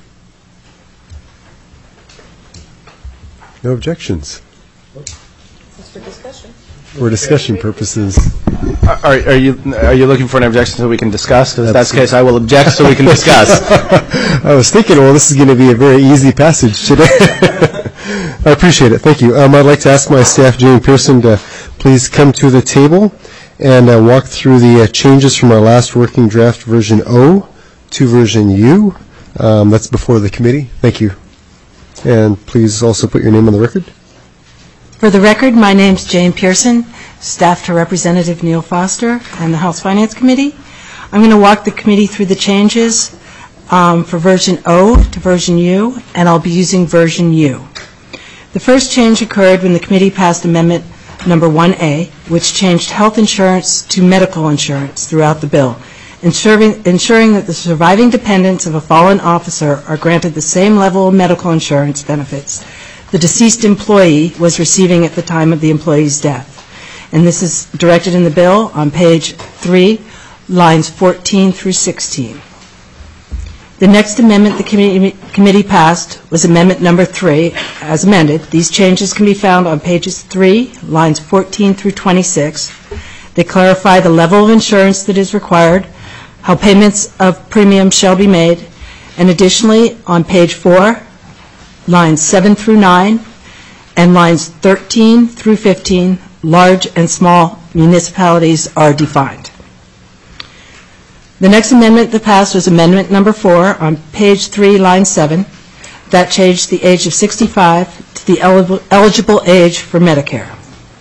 No objections. For discussion. For discussion purposes. Are, are you are you looking for an objection so we can discuss? Because if that's the case, I will object so we can discuss. I was thinking, well, this is going to be a very easy passage today. I appreciate it. Thank you. Um, I'd like to ask my staff, Jane Pearson, to please come to the table and uh, walk through the uh, changes from our last working draft version O to version U. Um, that's before the committee. Thank you. And please also put your name on the record. For the record, my name's Jane Pearson, staff to Representative Neil Foster and the House Finance Committee. I'm going to walk the committee through the changes um, for version O to version U, and I'll be using version U. The first change occurred when the committee passed amendment number one A, which changed health insurance to medical insurance throughout the bill, ensuring, ensuring that the surviving dependents of a fallen officer are granted the same level of medical insurance benefits the deceased employee was receiving at the time of the employee's death. And this is directed in the bill on page three, lines fourteen through sixteen. The next amendment the committee, committee passed was amendment number three, as amended. These changes can be found on pages three, lines fourteen through twenty-six. They clarify the level of insurance that is required, how payments of premiums shall be made, and additionally, on page four, lines seven through nine, and lines thirteen through fifteen, large and small municipalities are defined. The next amendment that passed was amendment number four on page three, line seven. That changed the age of sixty-five to the eligible, eligible age for Medicare.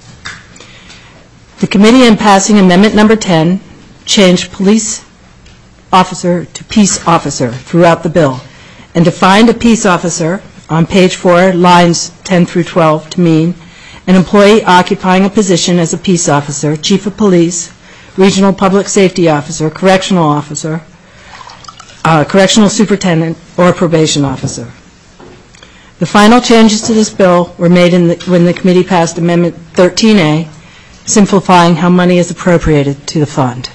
The committee, in passing amendment number ten, changed police officer to peace officer throughout the bill and defined a peace officer on page four, lines ten through twelve, to mean an employee occupying a position as a peace officer, chief of police, regional public safety officer, correctional officer, uh, correctional superintendent, or probation officer. The final changes to this bill were made in the, when the committee passed Amendment thirteen A, simplifying how money is appropriated to the fund.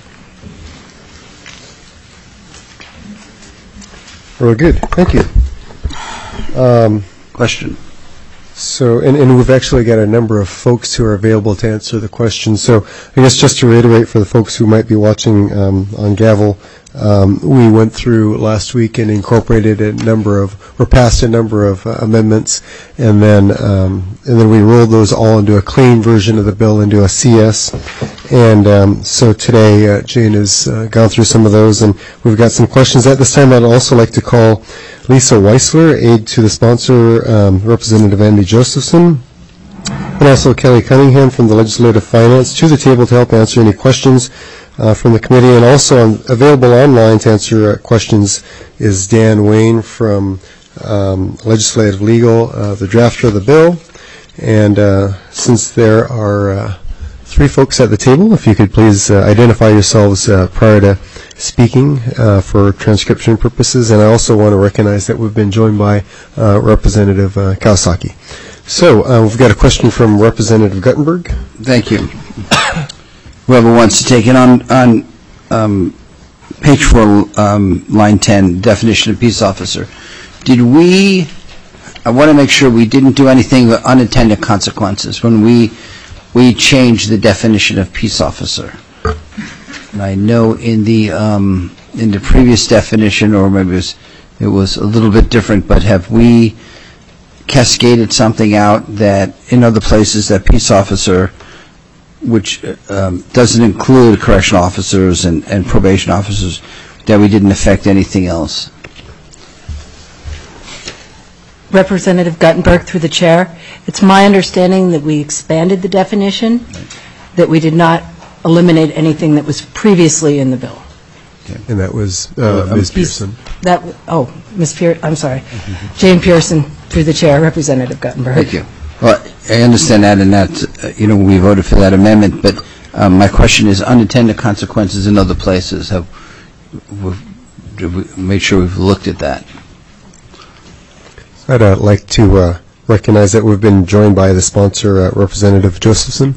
Very good. Thank you. Um, Question. So, and, and we've actually got a number of folks who are available to answer the questions. So, I guess just to reiterate for the folks who might be watching um, on Gavel, um, we went through last week and incorporated a number of, or passed a number of uh, amendments, and then um, and then we rolled those all into a clean version of the bill into a C S. And um, so today, uh, Jane has uh, gone through some of those, and we've got some questions. At this time, I'd also like to call Lisa Weisler, aide to the sponsor, um, Representative Andy Josephson, and also Kelly Cunningham from the Legislative Finance to the table to help answer any questions uh, from the committee. And also on, available online to answer uh, questions is Dan Wayne from um, Legislative Legal, uh, the drafter of the bill. And uh, since there are uh, three folks at the table, if you could please uh, identify yourselves uh, prior to speaking uh, for transcription purposes. And I also want to recognize that we've been joined by uh, Representative uh, Kawasaki. So uh, we've got a question from Representative Guttenberg. Thank you. Whoever wants to take it on, on um, page four, um, line ten, definition of peace officer. Did we, I want to make sure we didn't do anything with unintended consequences when we, we changed the definition of peace officer. And I know in the um, in the previous definition, or maybe it was, it was a little bit different, but have we cascaded something out that in other places that peace officer, which um, doesn't include correctional officers and, and probation officers, that we didn't affect anything else? Representative Guttenberg, through the chair, it's my understanding that we expanded the definition, that we did not eliminate anything that was previously in the bill. And that was uh, Miz Pearson. That, w- oh, Miz Pear, I'm sorry, Jane Pearson, through the chair, Representative Guttenberg. Thank you. Well, I understand that, and that, uh, you know, we voted for that amendment, but um, my question is unintended consequences in other places. Have we did we made sure we've looked at that? I'd uh, like to uh, recognize that we've been joined by the sponsor, uh, Representative Josephson.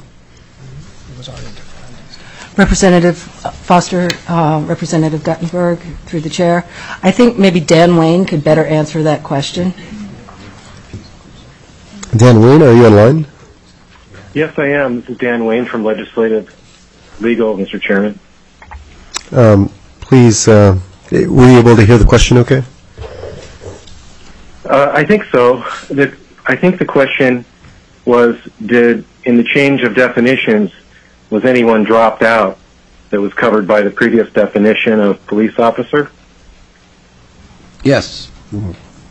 Representative Foster, uh, Representative Guttenberg, through the chair. I think maybe Dan Wayne could better answer that question. Dan Wayne, are you online? Yes, I am. This is Dan Wayne from Legislative Legal, Mister Chairman. Um, please, uh, were you able to hear the question okay? Uh, I think so. The, I think the question was, did, in the change of definitions, was anyone dropped out that was covered by the previous definition of police officer? Yes. Mm-hmm.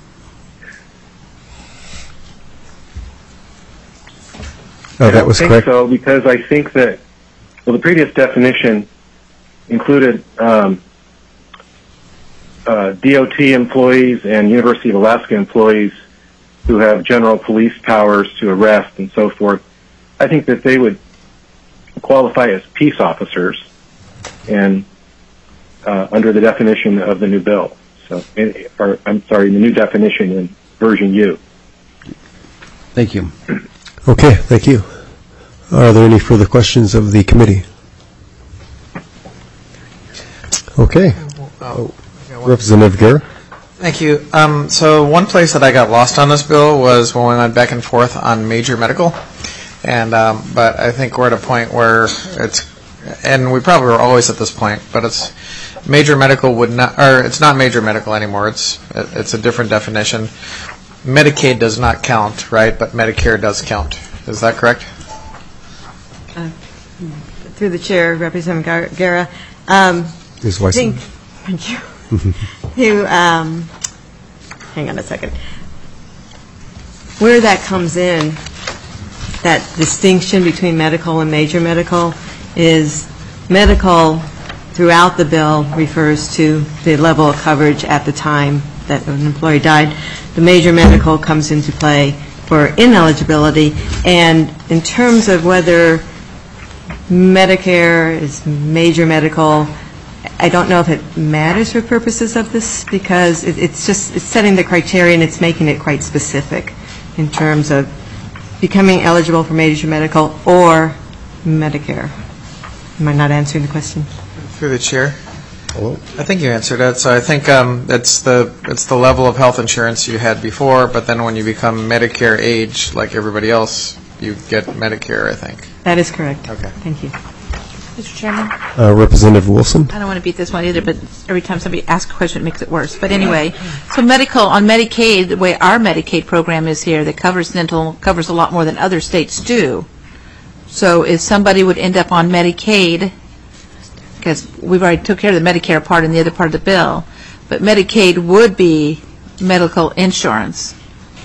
Oh, that was I don't correct. think so, because I think that, well, the previous definition included um, uh, D O T employees and University of Alaska employees who have general police powers to arrest and so forth. I think that they would qualify as peace officers and uh, under the definition of the new bill. So, or, I'm sorry, the new definition in version U. Thank you. Okay, thank you. Are there any further questions of the committee? Okay. Oh, Representative Guerra. Thank you. Um, so one place that I got lost on this bill was when we went back and forth on major medical. And um, but I think we're at a point where it's, and we probably were always at this point, but it's major medical would not, or it's not major medical anymore. It's it's a different definition. Medicaid does not count, right? But Medicare does count. Is that correct? Uh, through the chair, Representative Gar- Guerra. Um, Miz I Weissman. think, thank you. Who, um, hang on a second. Where that comes in, that distinction between medical and major medical, is medical throughout the bill refers to the level of coverage at the time that an employee died. The major medical comes into play for ineligibility, and in terms of whether Medicare is major medical, I don't know if it matters for purposes of this, because it, it's just it's setting the criteria and it's making it quite specific in terms of becoming eligible for major medical or Medicare. Am I not answering the question? Through the chair. Hello. I think you answered it. So I think um, it's the it's the level of health insurance you had before, but then when you become Medicare age, like everybody else, you get Medicare, I think. That is correct. Okay. Thank you. Mister Chairman, Uh, Representative Wilson. I don't want to beat this one either, but every time somebody asks a question, it makes it worse. But anyway, so medical, on Medicaid, the way our Medicaid program is here, that covers dental, covers a lot more than other states do. So if somebody would end up on Medicaid, because we've already took care of the Medicare part and the other part of the bill, but Medicaid would be medical insurance.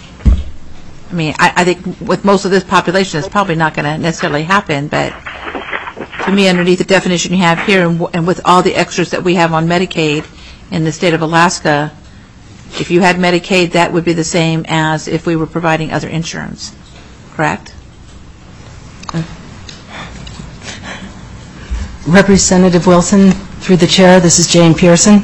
I mean, I, I think with most of this population, it's probably not going to necessarily happen, but to me, underneath the definition you have here, and, w- and with all the extras that we have on Medicaid in the state of Alaska, if you had Medicaid, that would be the same as if we were providing other insurance, correct? Representative Wilson, through the chair, this is Jane Pearson.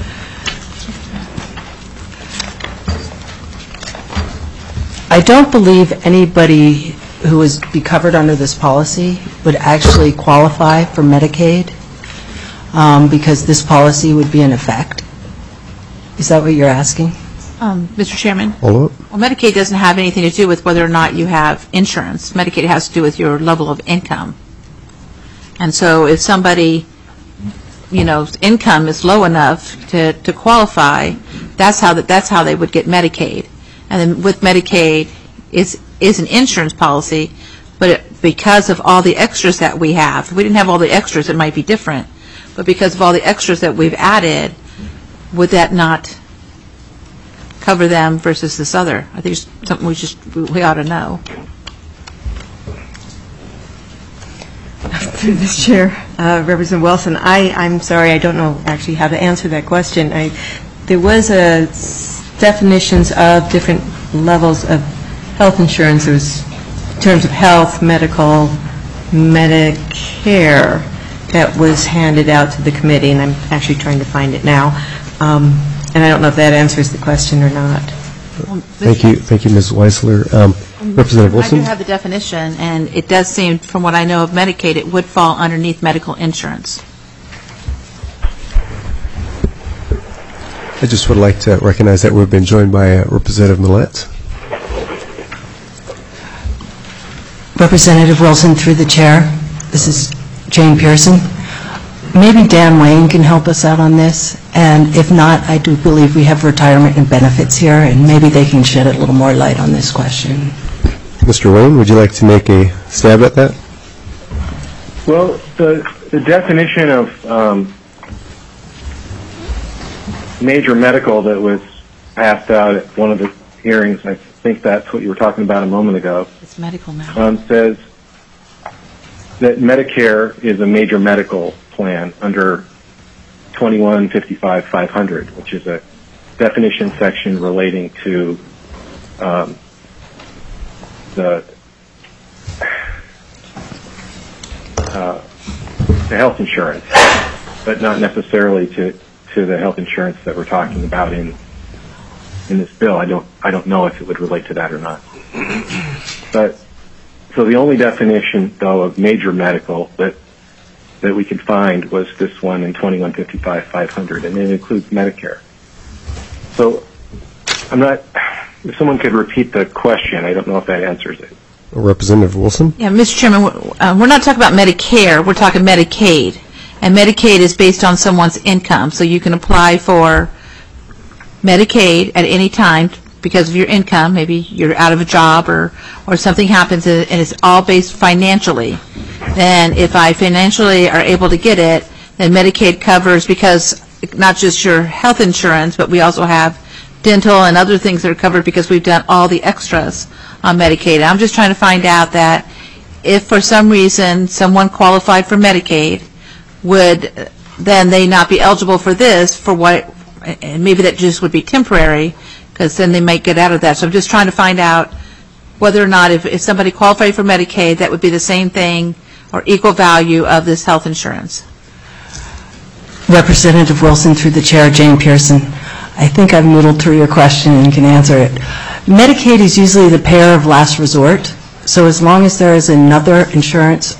I don't believe anybody who would be covered under this policy would actually qualify for Medicaid um, because this policy would be in effect. Is that what you're asking? Um, Mister Chairman? Follow up. Well, Medicaid doesn't have anything to do with whether or not you have insurance. Medicaid has to do with your level of income. And so if somebody, you know, income is low enough to, to qualify, that's how that that's how they would get Medicaid. And then with Medicaid is is an insurance policy, but it, because of all the extras that we have, if we didn't have all the extras, it might be different. But because of all the extras that we've added, would that not cover them versus this other? I think it's something we just we ought to know. through this chair, uh, Representative Wilson, I, I'm sorry, I don't know actually how to answer that question. I, there was a s- definitions of different levels of health insurance. There was in terms of health, medical, Medicare that was handed out to the committee, and I'm actually trying to find it now. Um, and I don't know if that answers the question or not. Thank you, thank you, Miz Weisler. Um, Representative I Wilson? do have the definition, and it does seem, from what I know of Medicaid, it would fall underneath medical insurance. I just would like to recognize that we've been joined by uh, Representative Millette. Representative Wilson, through the chair, this is Jane Pearson. Maybe Dan Wayne can help us out on this, and if not, I do believe we have retirement and benefits here, and maybe they can shed a little more light on this question. Mister Wayne, would you like to make a stab at that? Well, the, the definition of um, major medical that was passed out at one of the hearings, I think that's what you were talking about a moment ago, It's medical now. um, says that Medicare is a major medical plan under twenty-one fifty-five five hundred, which is a definition section relating to um, the uh, the health insurance, but not necessarily to, to the health insurance that we're talking about in in this bill. I don't I don't know if it would relate to that or not. But so the only definition, though, of major medical that that we could find was this one in twenty-one fifty-five five hundred, and it includes Medicare. So I'm not. If someone could repeat the question, I don't know if that answers it. Representative Wilson? Yeah, Mister Chairman, we're, uh, we're not talking about Medicare, we're talking Medicaid. And Medicaid is based on someone's income, so you can apply for Medicaid at any time because of your income. Maybe you're out of a job or, or something happens and it's all based financially. Then if I financially are able to get it, then Medicaid covers, because not just your health insurance, but we also have dental and other things that are covered because we've done all the extras on Medicaid. I'm just trying to find out that if for some reason someone qualified for Medicaid, would then they not be eligible for this for what, and maybe that just would be temporary because then they might get out of that. So I'm just trying to find out whether or not if, if somebody qualified for Medicaid, that would be the same thing or equal value of this health insurance. Representative Wilson, through the chair, Jane Pearson. I think I've noodled through your question and can answer it. Medicaid is usually the payer of last resort, so as long as there is another insurance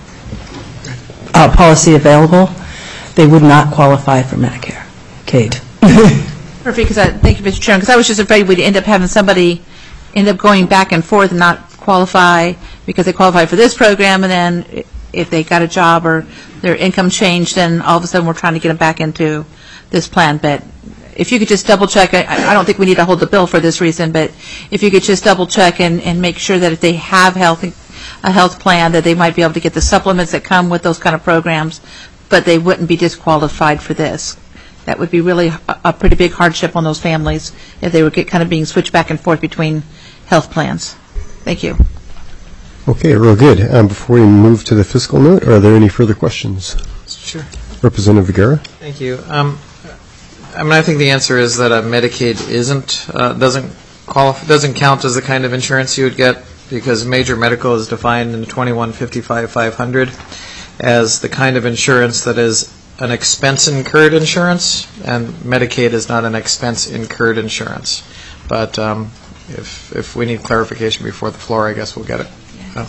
uh, policy available, they would not qualify for Medicare. Kate. Perfect, because I, thank you, Mister Chairman, because I was just afraid we'd end up having somebody end up going back and forth and not qualify because they qualify for this program, and then if they got a job or their income changed, then all of a sudden we're trying to get them back into this plan. But if you could just double check, I, I don't think we need to hold the bill for this reason, but if you could just double check and, and make sure that if they have health, a health plan, that they might be able to get the supplements that come with those kind of programs, but they wouldn't be disqualified for this. That would be really a, a pretty big hardship on those families if they were get, kind of being switched back and forth between health plans. Thank you. Okay, real good. Um, before we move to the fiscal note, are there any further questions? Sure. Representative Vergara? Thank you. Um, I mean, I think the answer is that a Medicaid isn't uh, doesn't qualify doesn't count as the kind of insurance you would get, because major medical is defined in twenty-one fifty-five five hundred as the kind of insurance that is an expense incurred insurance, and Medicaid is not an expense incurred insurance. But um, if if we need clarification before the floor, I guess we'll get it. Oh.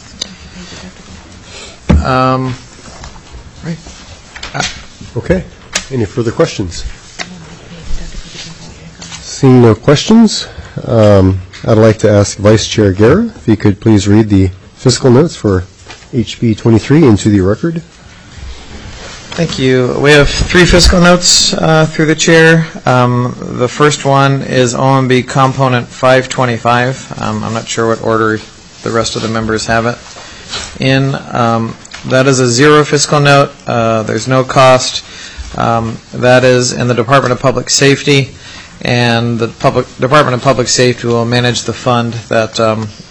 Um, right. Ah. Okay. Any further questions? Seeing no questions, um, I'd like to ask Vice Chair Guerra if he could please read the fiscal notes for H B twenty-three into the record. Thank you. We have three fiscal notes uh, through the chair. Um, the first one is O M B Component five twenty-five. Um, I'm not sure what order the rest of the members have it in. Um, that is a zero fiscal note. Uh, there's no cost. Um, that is in the Department of Public Safety, and the public Department of Public Safety will manage the fund that um,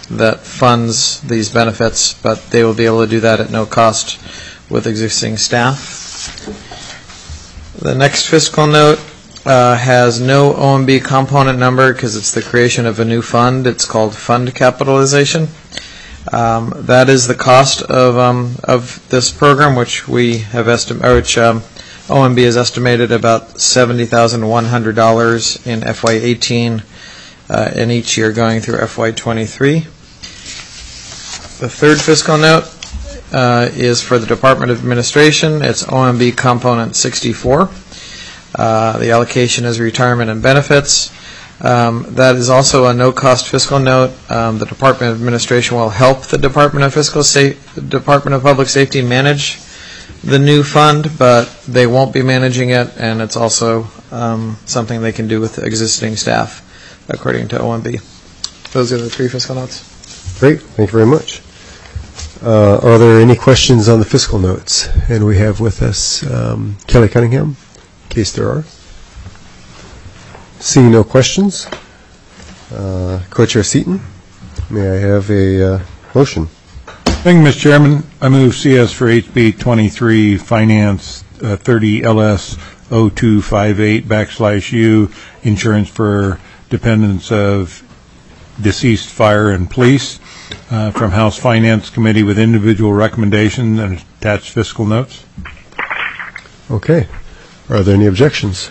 that funds these benefits, but they will be able to do that at no cost with existing staff. The next fiscal note uh, has no O M B component number because it's the creation of a new fund. It's called fund capitalization. Um, that is the cost of um, of this program, which we have estimated, which um, O M B has estimated about seventy thousand one hundred dollars in F Y eighteen, uh, and each year going through F Y twenty-three. The third fiscal note uh, is for the Department of Administration. It's O M B component sixty-four. Uh, the allocation is retirement and benefits. Um, that is also a no-cost fiscal note. Um, the Department of Administration will help the Department of Fiscal Sa- Department of Public Safety manage the new fund, but they won't be managing it, and it's also um, something they can do with existing staff, according to O M B. Those are the three fiscal notes. Great, thank you very much. Uh, are there any questions on the fiscal notes? And we have with us um, Kelly Cunningham, in case there are. Seeing no questions, uh, Co-Chair Seaton, may I have a uh, motion? Thank you, Mister Chairman. I move C S for H B twenty-three, Finance uh, thirty L S zero two five eight backslash U, insurance for dependents of deceased fire and police, uh, from House Finance Committee with individual recommendation and attached fiscal notes. Okay. Are there any objections?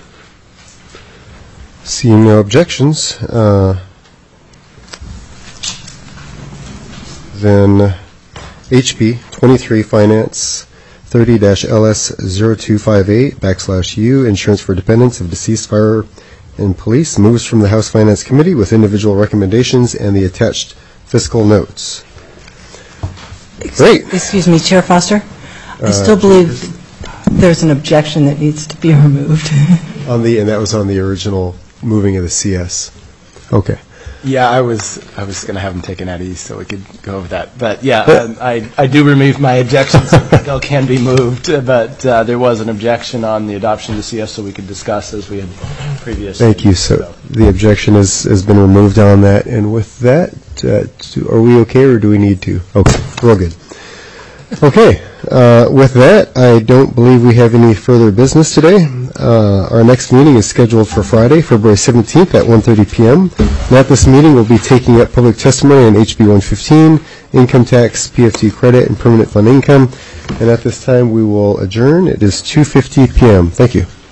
Seeing no objections, uh, then H B twenty-three Finance thirty L S zero two five eight backslash U, insurance for dependents of deceased fire and police, moves from the House Finance Committee with individual recommendations and the attached fiscal notes. Great. Excuse me, Chair Foster. I Uh, still believe there's an objection that needs to be removed. On the, and that was on the original moving of the C S. Okay. Yeah, I was I was going to have them taken out of you so we could go over that. But yeah, um, I I do remove my objections. The bill can be moved, but uh, there was an objection on the adoption of the C S, so we could discuss as we had previously. Thank you. So the objection has, has been removed on that. And with that, uh, do- are we okay or do we need to? Okay, we're all good. Okay. Uh, with that, I don't believe we have any further business today. Uh, our next meeting is scheduled for Friday, February seventeenth at one thirty p.m. And at this meeting, we'll be taking up public testimony on H B one fifteen, income tax, P F D credit, and permanent fund income. And at this time, we will adjourn. It is two fifty p.m. Thank you.